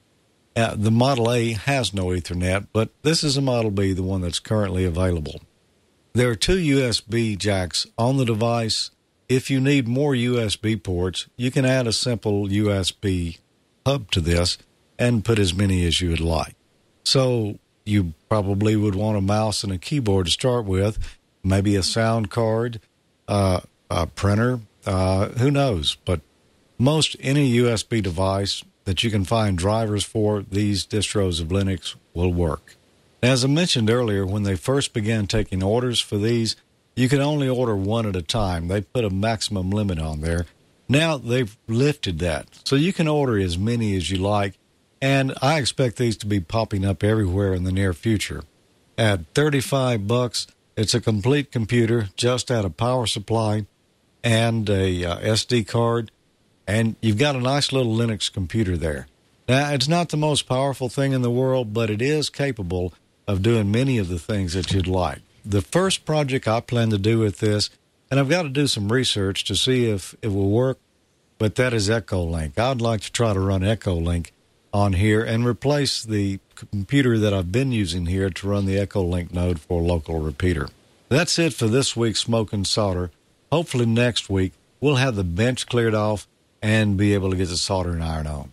The Model A has no Ethernet, but this is a Model B, the one that's currently available. There are 2 USB jacks on the device. If you need more USB ports, you can add a simple USB hub to this and put as many as you would like. So you probably would want a mouse and a keyboard to start with, maybe a sound card, a printer, who knows. But most any USB device that you can find drivers for, these distros of Linux will work. As I mentioned earlier, when they first began taking orders for these, you could only order one at a time. They put a maximum limit on there. Now they've lifted that, so you can order as many as you like. And I expect these to be popping up everywhere in the near future. At $35, it's a complete computer, just add a power supply and a SD card, and you've got a nice little Linux computer there. Now, it's not the most powerful thing in the world, but it is capable of doing many of the things that you'd like. The first project I plan to do with this, and I've got to do some research to see if it will work, but that is Echolink. I'd like to try to run Echolink on here and replace the computer that I've been using here to run the Echolink node for a local repeater. That's it for this week's Smoke and Solder. Hopefully next week we'll have the bench cleared off and be able to get the soldering iron on.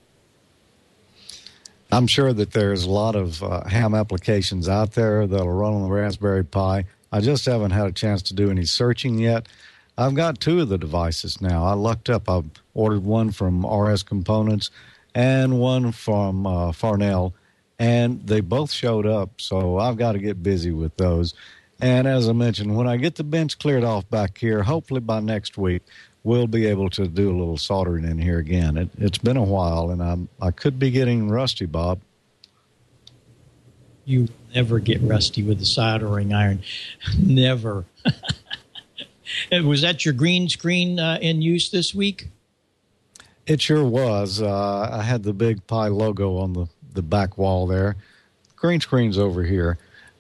I'm sure that there's a lot of ham applications out there that'll run on the Raspberry Pi. I just haven't had a chance to do any searching yet. I've got two of the devices now. I lucked up. I ordered one from RS Components and one from Farnell, and they both showed up, so I've got to get busy with those. And as I mentioned, when I get the bench cleared off back here, hopefully by next week, we'll be able to do a little soldering in here again. It's been a while, and I could be getting rusty, Bob. You never get rusty with the soldering iron. Never. Was that your green screen in use this week? It sure was. I had the big Pi logo on the back wall there. Green screen's over here.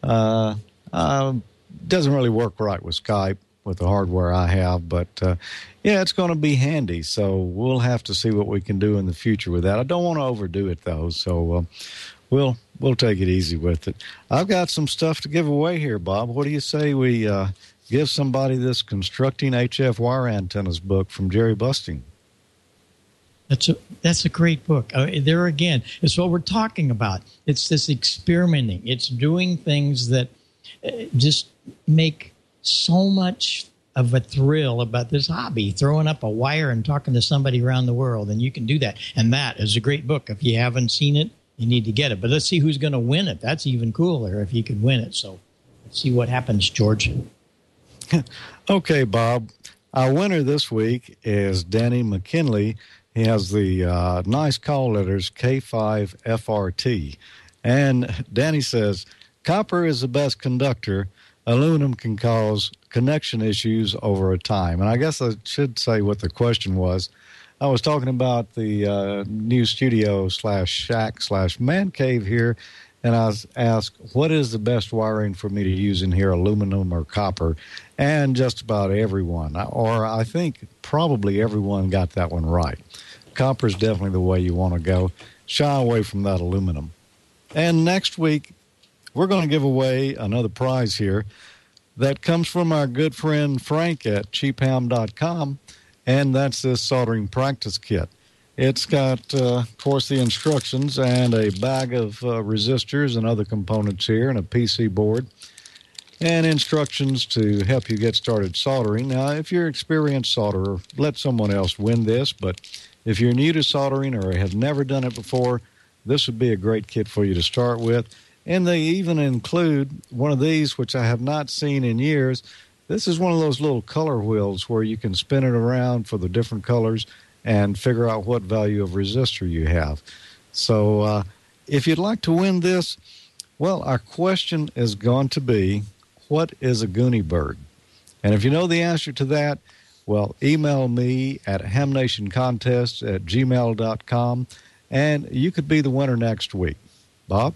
Doesn't really work right with Skype with the hardware I have, but yeah, it's going to be handy. So we'll have to see what we can do in the future with that. I don't want to overdo it though, so we'll take it easy with it. I've got some stuff to give away here, Bob. What do you say we give somebody this Constructing HF Wire Antennas book from Jerry Busting? That's a great book. There again, it's what we're talking about. It's this experimenting. It's doing things that just make so much of a thrill about this hobby, throwing up a wire and talking to somebody around the world, and you can do that. And that is a great book. If you haven't seen it, you need to get it. But let's see who's going to win it. That's even cooler if you could win it. So let's see what happens, George. Okay, Bob. Our winner this week is Danny McKinley. He has the nice call letters K5FRT. And Danny says, copper is the best conductor. Aluminum can cause connection issues over a time. And I guess I should say what the question was. I was talking about the new studio /shack /man cave here, and I was asked, what is the best wiring for me to use in here, aluminum or copper? And just about everyone, or I think probably everyone got that one right. Copper is definitely the way you want to go. Shy away from that aluminum. And next week, we're going to give away another prize here that comes from our good friend Frank at cheapham.com, and that's this soldering practice kit. It's got, of course, the instructions and a bag of resistors and other components here and a PC board and instructions to help you get started soldering. Now, if you're an experienced solderer, let someone else win this, but if you're new to soldering or have never done it before, this would be a great kit for you to start with. And they even include one of these, which I have not seen in years. This is one of those little color wheels where you can spin it around for the different colors and figure out what value of resistor you have. So if you'd like to win this, well, our question is going to be, what is a Goonie bird? And if you know the answer to that, well, email me at hamnationcontest@gmail.com, and you could be the winner next week. Bob?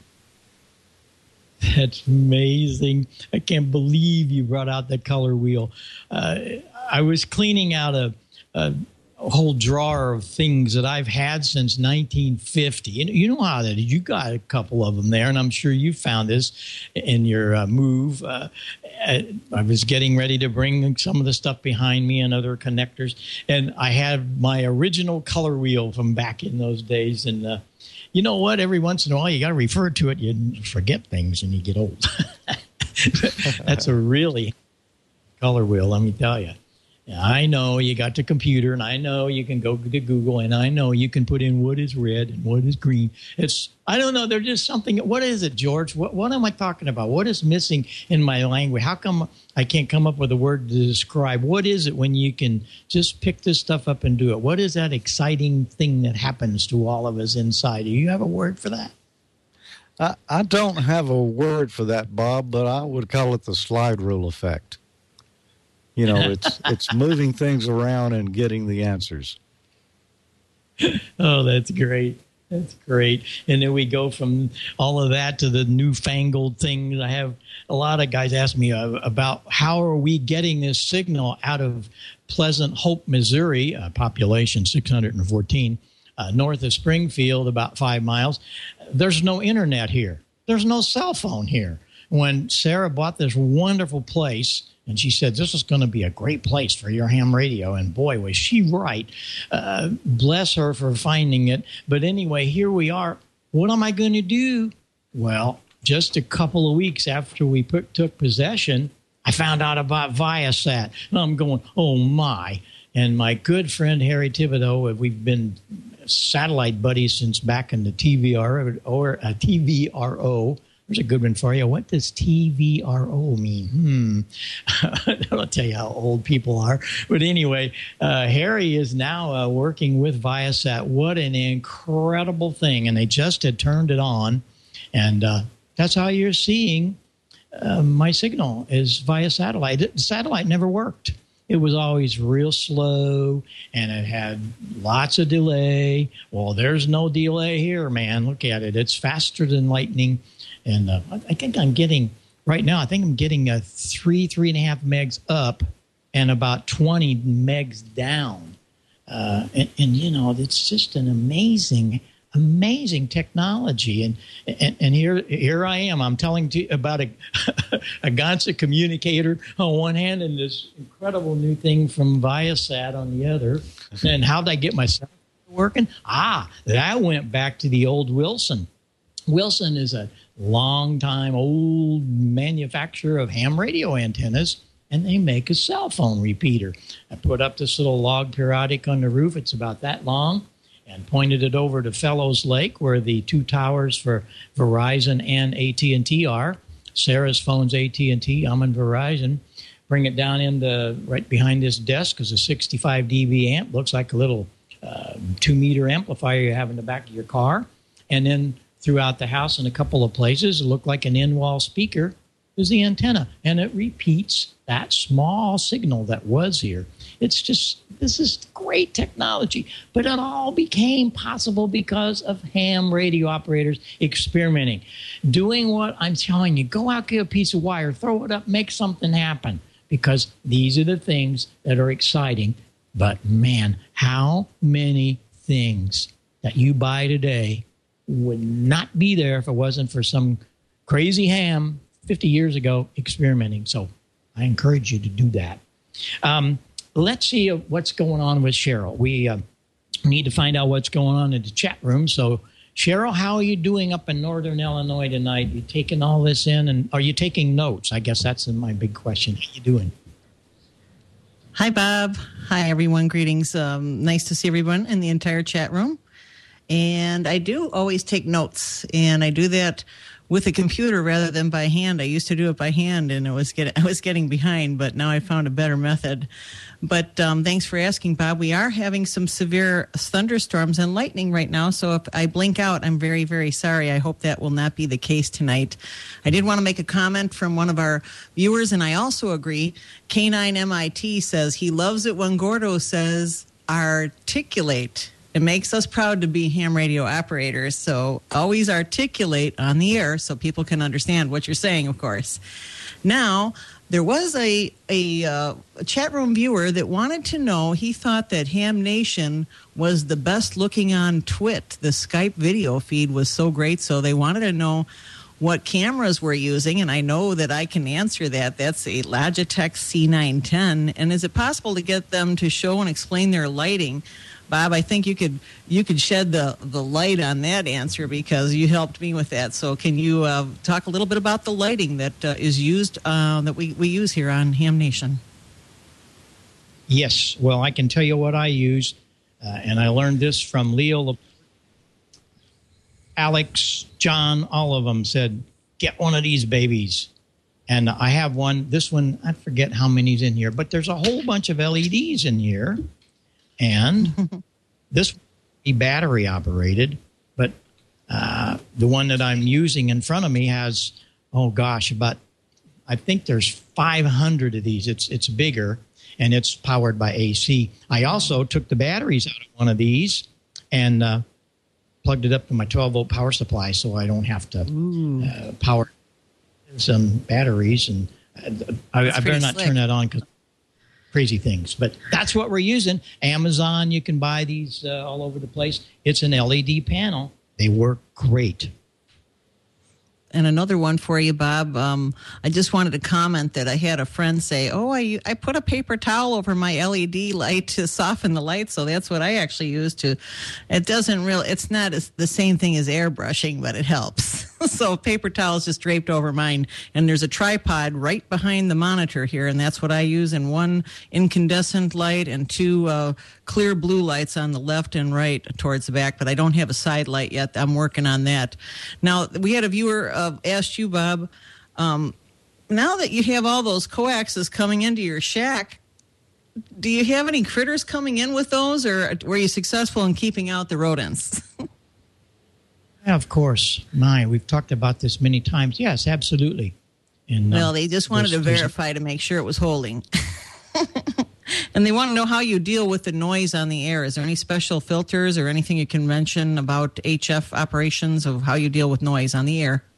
That's amazing. I can't believe you brought out the color wheel. I was cleaning out a whole drawer of things that I've had since 1950. You know how that is. You got a couple of them there, and I'm sure you found this in your move. I was getting ready to bring some of the stuff behind me and other connectors, and I had my original color wheel from back in those days, and you know what? Every once in a while, you got to refer to it. You forget things and you get old. That's a really color wheel, let me tell you. I know you got the computer, and I know you can go to Google, and I know you can put in what is red and what is green. I don't know. There's just something. What is it, George? What am I talking about? What is missing in my language? How come I can't come up with a word to describe? What is it when you can just pick this stuff up and do it? What is that exciting thing that happens to all of us inside? Do you have a word for that? I don't have a word for that, Bob, but I would call it the slide rule effect. You know, it's moving things around and getting the answers. Oh, that's great. That's great. And then we go from all of that to the newfangled things. I have a lot of guys ask me about how are we getting this signal out of Pleasant Hope, Missouri, population 614, north of Springfield, about 5 miles. There's no internet here. There's no cell phone here. When Sarah bought this wonderful place, and she said, this is going to be a great place for your ham radio. And boy, was she right. Bless her for finding it. But anyway, here we are. What am I going to do? Well, just a couple of weeks after we took possession, I found out about Viasat. And I'm going, oh, my. And my good friend Harry Thibodeau, we've been satellite buddies since back in the TVRO. There's a good one for you. What does TVRO mean? I'll tell you how old people are. But anyway, Harry is now working with Viasat. What an incredible thing. And they just had turned it on. And that's how you're seeing my signal is via satellite. The satellite never worked. It was always real slow, and it had lots of delay. Well, there's no delay here, man. Look at it. It's faster than lightning. And I think I'm getting, right now, 3.5 megs up and about 20 megs down. And you know, it's just an amazing technology. And here I am. I'm telling you about a Gonsa communicator on one hand and this incredible new thing from Viasat on the other. And how'd I get myself working? That went back to the old Wilson. Wilson is a long-time old manufacturer of ham radio antennas, and they make a cell phone repeater. I put up this little log periodic on the roof. It's about that long, and pointed it over to Fellows Lake, where the two towers for Verizon and AT&T are. Sarah's phone's AT&T. I'm on Verizon. Bring it down in right behind this desk is a 65 dB amp. Looks like a little 2-meter amplifier you have in the back of your car. And then throughout the house in a couple of places, it looked like an in-wall speaker is the antenna, and it repeats that small signal that was here. This is great technology, but it all became possible because of ham radio operators experimenting, doing what I'm telling you. Go out, get a piece of wire, throw it up, make something happen, because these are the things that are exciting. But man, how many things that you buy today would not be there if it wasn't for some crazy ham 50 years ago experimenting. So I encourage you to do that. Let's see what's going on with Cheryl. We need to find out what's going on in the chat room. So, Cheryl, how are you doing up in Northern Illinois tonight? You taking all this in, and are you taking notes? I guess that's my big question. How you doing? Hi, Bob. Hi, everyone. Greetings. Nice to see everyone in the entire chat room. And I do always take notes, and I do that with a computer rather than by hand. I used to do it by hand, and I was getting behind, but now I found a better method. But thanks for asking, Bob. We are having some severe thunderstorms and lightning right now, so if I blink out, I'm very, very sorry. I hope that will not be the case tonight. I did want to make a comment from one of our viewers, and I also agree. K9MIT says he loves it when Gordo says articulate. It makes us proud to be ham radio operators, so always articulate on the air so people can understand what you're saying, of course. Now, there was a chat room viewer that wanted to know, he thought that Ham Nation was the best looking on Twit. The Skype video feed was so great, so they wanted to know what cameras we're using, and I know that I can answer that. That's a Logitech C910, and is it possible to get them to show and explain their lighting? Bob, I think you could shed the light on that answer because you helped me with that. So can you talk a little bit about the lighting that is used, that we use here on Ham Nation? Yes. Well, I can tell you what I use, and I learned this from Leo, Alex, John, all of them said, get one of these babies. And I have one. This one, I forget how many's in here, but there's a whole bunch of LEDs in here. And this is battery operated, but the one that I'm using in front of me has, I think there's 500 of these. It's bigger, and it's powered by AC. I also took the batteries out of one of these and plugged it up to my 12-volt power supply so I don't have to power some batteries. And I better not turn that on because crazy things. But that's what we're using. Amazon, you can buy these all over the place. It's an LED panel. They work great. And another one for you, Bob. I just wanted to comment that I had a friend say, I put a paper towel over my LED light to soften the light. So that's what I actually use it's not the same thing as airbrushing, but it helps. So paper towel is just draped over mine. And there's a tripod right behind the monitor here. And that's what I use. And one incandescent light and two clear blue lights on the left and right towards the back. But I don't have a side light yet. I'm working on that. Now, we had a viewer asked you, Bob, now that you have all those coaxes coming into your shack, do you have any critters coming in with those, or were you successful in keeping out the rodents? Yeah, of course. We've talked about this many times. Yes, absolutely. And, well, they just wanted to verify to make sure it was holding. And they want to know how you deal with the noise on the air. Is there any special filters or anything you can mention about HF operations of how you deal with noise on the air?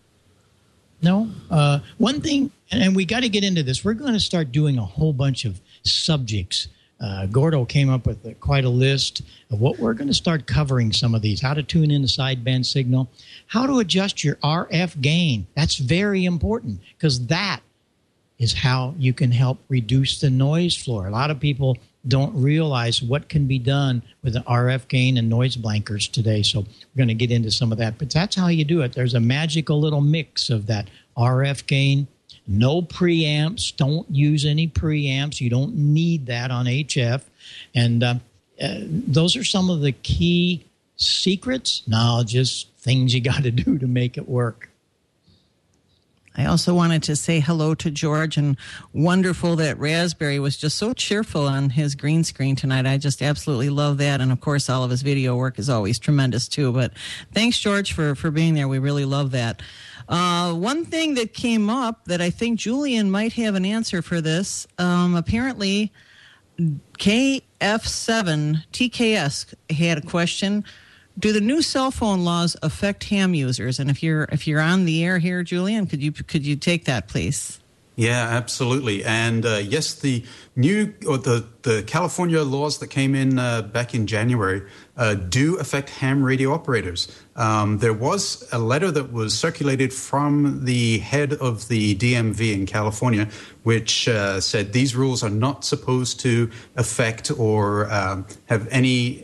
No. One thing, and we got to get into this, we're going to start doing a whole bunch of subjects. Gordo came up with quite a list of what we're going to start covering some of these. How to tune in the sideband signal. How to adjust your RF gain. That's very important because that is how you can help reduce the noise floor. A lot of people don't realize what can be done with the RF gain and noise blankers today. So we're going to get into some of that. But that's how you do it. There's a magical little mix of that RF gain. No preamps. Don't use any preamps. You don't need that on HF. And those are some of the key secrets. No, just things you got to do to make it work. I also wanted to say hello to George, and wonderful that Raspberry was just so cheerful on his green screen tonight. I just absolutely love that. And, of course, all of his video work is always tremendous, too. But thanks, George, for being there. We really love that. One thing that came up that I think Julian might have an answer for this, apparently KF7 TKS had a question. Do the new cell phone laws affect ham users? And if you're on the air here, Julian, could you take that, please? Yeah, absolutely. And yes, the California laws that came in back in January do affect ham radio operators. There was a letter that was circulated from the head of the DMV in California, which said these rules are not supposed to affect or have any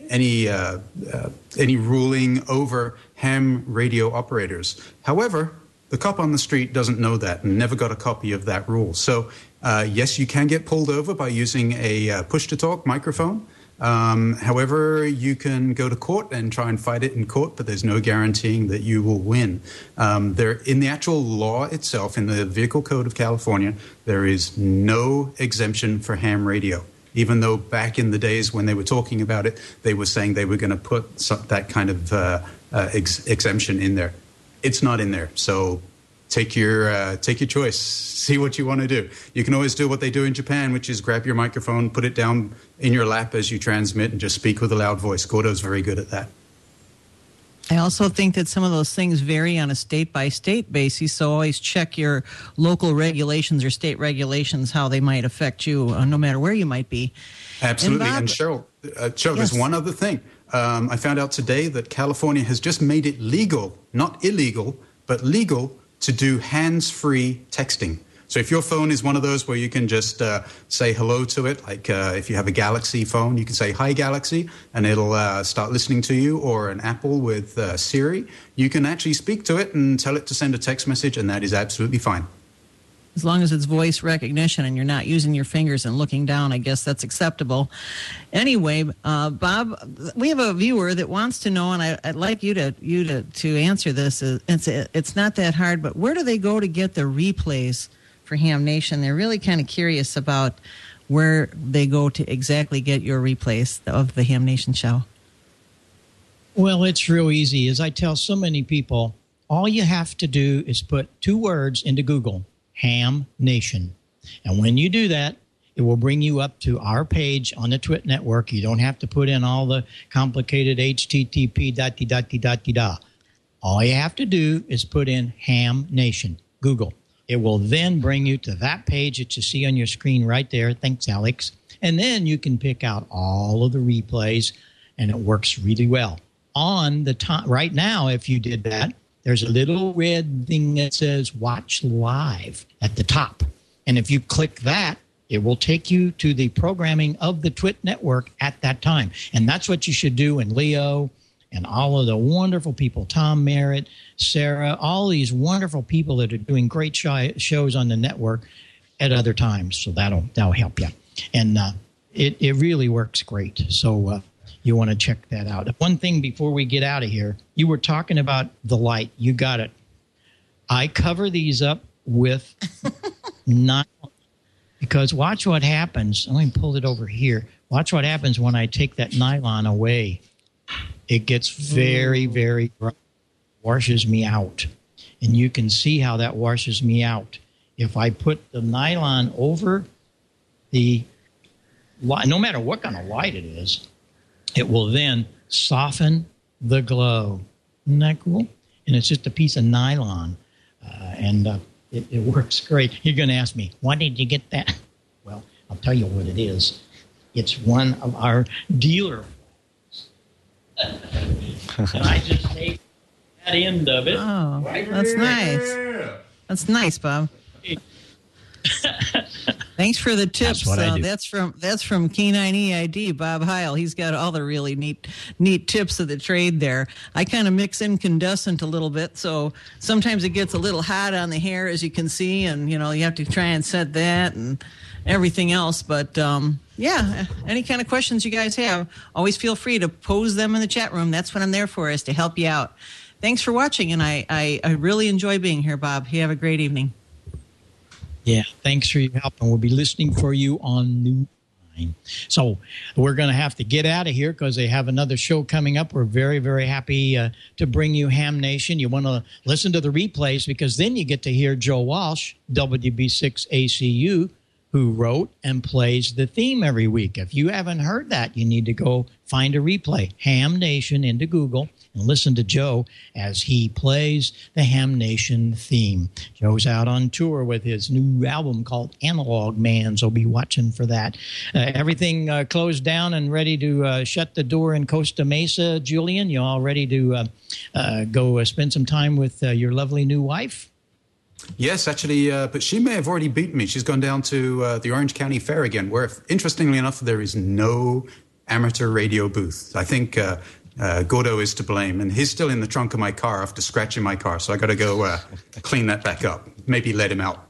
ruling over ham radio operators. However, the cop on the street doesn't know that and never got a copy of that rule. So, yes, you can get pulled over by using a push-to-talk microphone. However, you can go to court and try and fight it in court, but there's no guaranteeing that you will win. In the actual law itself, in the Vehicle Code of California, there is no exemption for ham radio. Even though back in the days when they were talking about it, they were saying they were going to put that kind of exemption in there. It's not in there, so take your choice. See what you want to do. You can always do what they do in Japan, which is grab your microphone, put it down in your lap as you transmit, and just speak with a loud voice. Gordo's very good at that. I also think that some of those things vary on a state-by-state basis, so always check your local regulations or state regulations, how they might affect you, no matter where you might be. Absolutely. And Cheryl, yes. There's one other thing. I found out today that California has just made it legal, not illegal, but legal to do hands-free texting. So if your phone is one of those where you can just say hello to it, like if you have a Galaxy phone, you can say, "Hi, Galaxy," and it'll start listening to you, or an Apple with Siri, you can actually speak to it and tell it to send a text message, and that is absolutely fine. As long as it's voice recognition and you're not using your fingers and looking down, I guess that's acceptable. Anyway, Bob, we have a viewer that wants to know, and I'd like you to answer this. It's not that hard, but where do they go to get the replays for Ham Nation? They're really kind of curious about where they go to exactly get your replays of the Ham Nation show. Well, it's real easy. As I tell so many people, all you have to do is put 2 words into Google. Ham Nation. And when you do that, it will bring you up to our page on the Twit Network. You don't have to put in all the complicated HTTP ... All you have to do is put in Ham Nation, Google. It will then bring you to that page that you see on your screen right there. Thanks, Alex. And then you can pick out all of the replays, and it works really well. On the top, right now, if you did that, there's a little red thing that says Watch Live at the top. And if you click that, it will take you to the programming of the Twit Network at that time. And that's what you should do. And Leo and all of the wonderful people, Tom Merritt, Sarah, all these wonderful people that are doing great shows on the network at other times. So that'll help you. And it really works great. So you want to check that out. One thing before we get out of here, you were talking about the light. You got it. I cover these up with nylon because watch what happens. Let me pull it over here. Watch what happens when I take that nylon away. It gets very, very bright. Washes me out. And you can see how that washes me out. If I put the nylon over the light, no matter what kind of light it is, it will then soften the glow. Isn't that cool? And it's just a piece of nylon. It works great. You're going to ask me, why did you get that? Well, I'll tell you what it is. It's one of our dealer flags. And I just take that end of it. Oh, right that's here. nice. That's nice, Bob. Thanks for the tips. That's what I do. That's from K9 EID, Bob Heil. He's got all the really neat tips of the trade there. I kind of mix incandescent a little bit, so sometimes it gets a little hot on the hair, as you can see, and you have to try and set that and everything else. But yeah, any kind of questions you guys have, always feel free to pose them in the chat room. That's what I'm there for, is to help you out. Thanks for watching, and I really enjoy being here, Bob. You have a great evening. Yeah, thanks for your help, and we'll be listening for you on New Line. So we're going to have to get out of here because they have another show coming up. We're very, very happy to bring you Ham Nation. You want to listen to the replays because then you get to hear Joe Walsh, WB6 ACU, who wrote and plays the theme every week. If you haven't heard that, you need to go find a replay, Ham Nation, into Google, and listen to Joe as he plays the Ham Nation theme. Joe's out on tour with his new album called Analog Man, so be watching for that. Everything closed down and ready to shut the door in Costa Mesa. Julian, you all ready to go spend some time with your lovely new wife? Yes, actually, but she may have already beaten me. She's gone down to the Orange County Fair again, where, interestingly enough, there is no amateur radio booth. I think Gordo is to blame, and he's still in the trunk of my car after scratching my car, so I got to go clean that back up. Maybe let him out.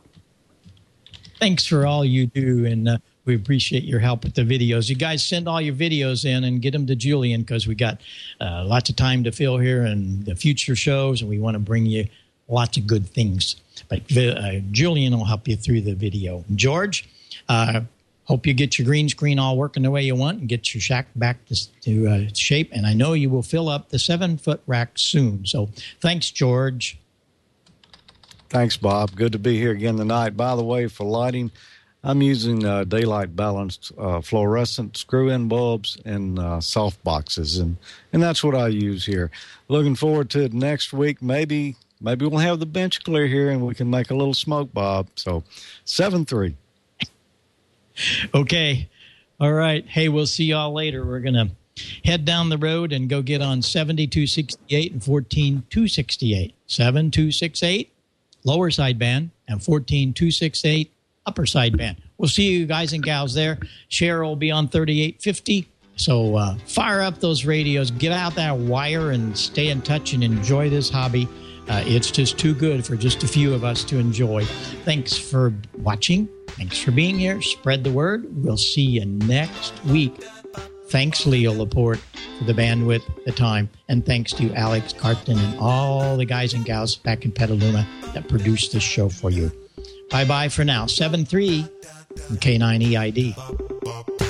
Thanks for all you do, and we appreciate your help with the videos. You guys send all your videos in and get them to Julian because we got lots of time to fill here and the future shows, and we want to bring you lots of good things. But Julian will help you through the video. George, hope you get your green screen all working the way you want and get your shack back to shape. And I know you will fill up the 7-foot rack soon. So thanks, George. Thanks, Bob. Good to be here again tonight. By the way, for lighting, I'm using daylight balanced fluorescent screw-in bulbs and soft boxes, and that's what I use here. Looking forward to it next week. Maybe we'll have the bench clear here and we can make a little smoke, Bob. So 7-3. Okay. All right. Hey, we'll see y'all later. We're going to head down the road and go get on 7268 and 14268. 7268, lower sideband, and 14268, upper sideband. We'll see you guys and gals there. Cheryl will be on 3850. So fire up those radios, get out that wire, and stay in touch and enjoy this hobby. It's just too good for just a few of us to enjoy. Thanks for watching. Thanks for being here. Spread the word. We'll see you next week. Thanks, Leo Laporte, for the bandwidth, the time, and thanks to Alex Carton and all the guys and gals back in Petaluma that produced this show for you. Bye-bye for now. 7-3 from K9EID.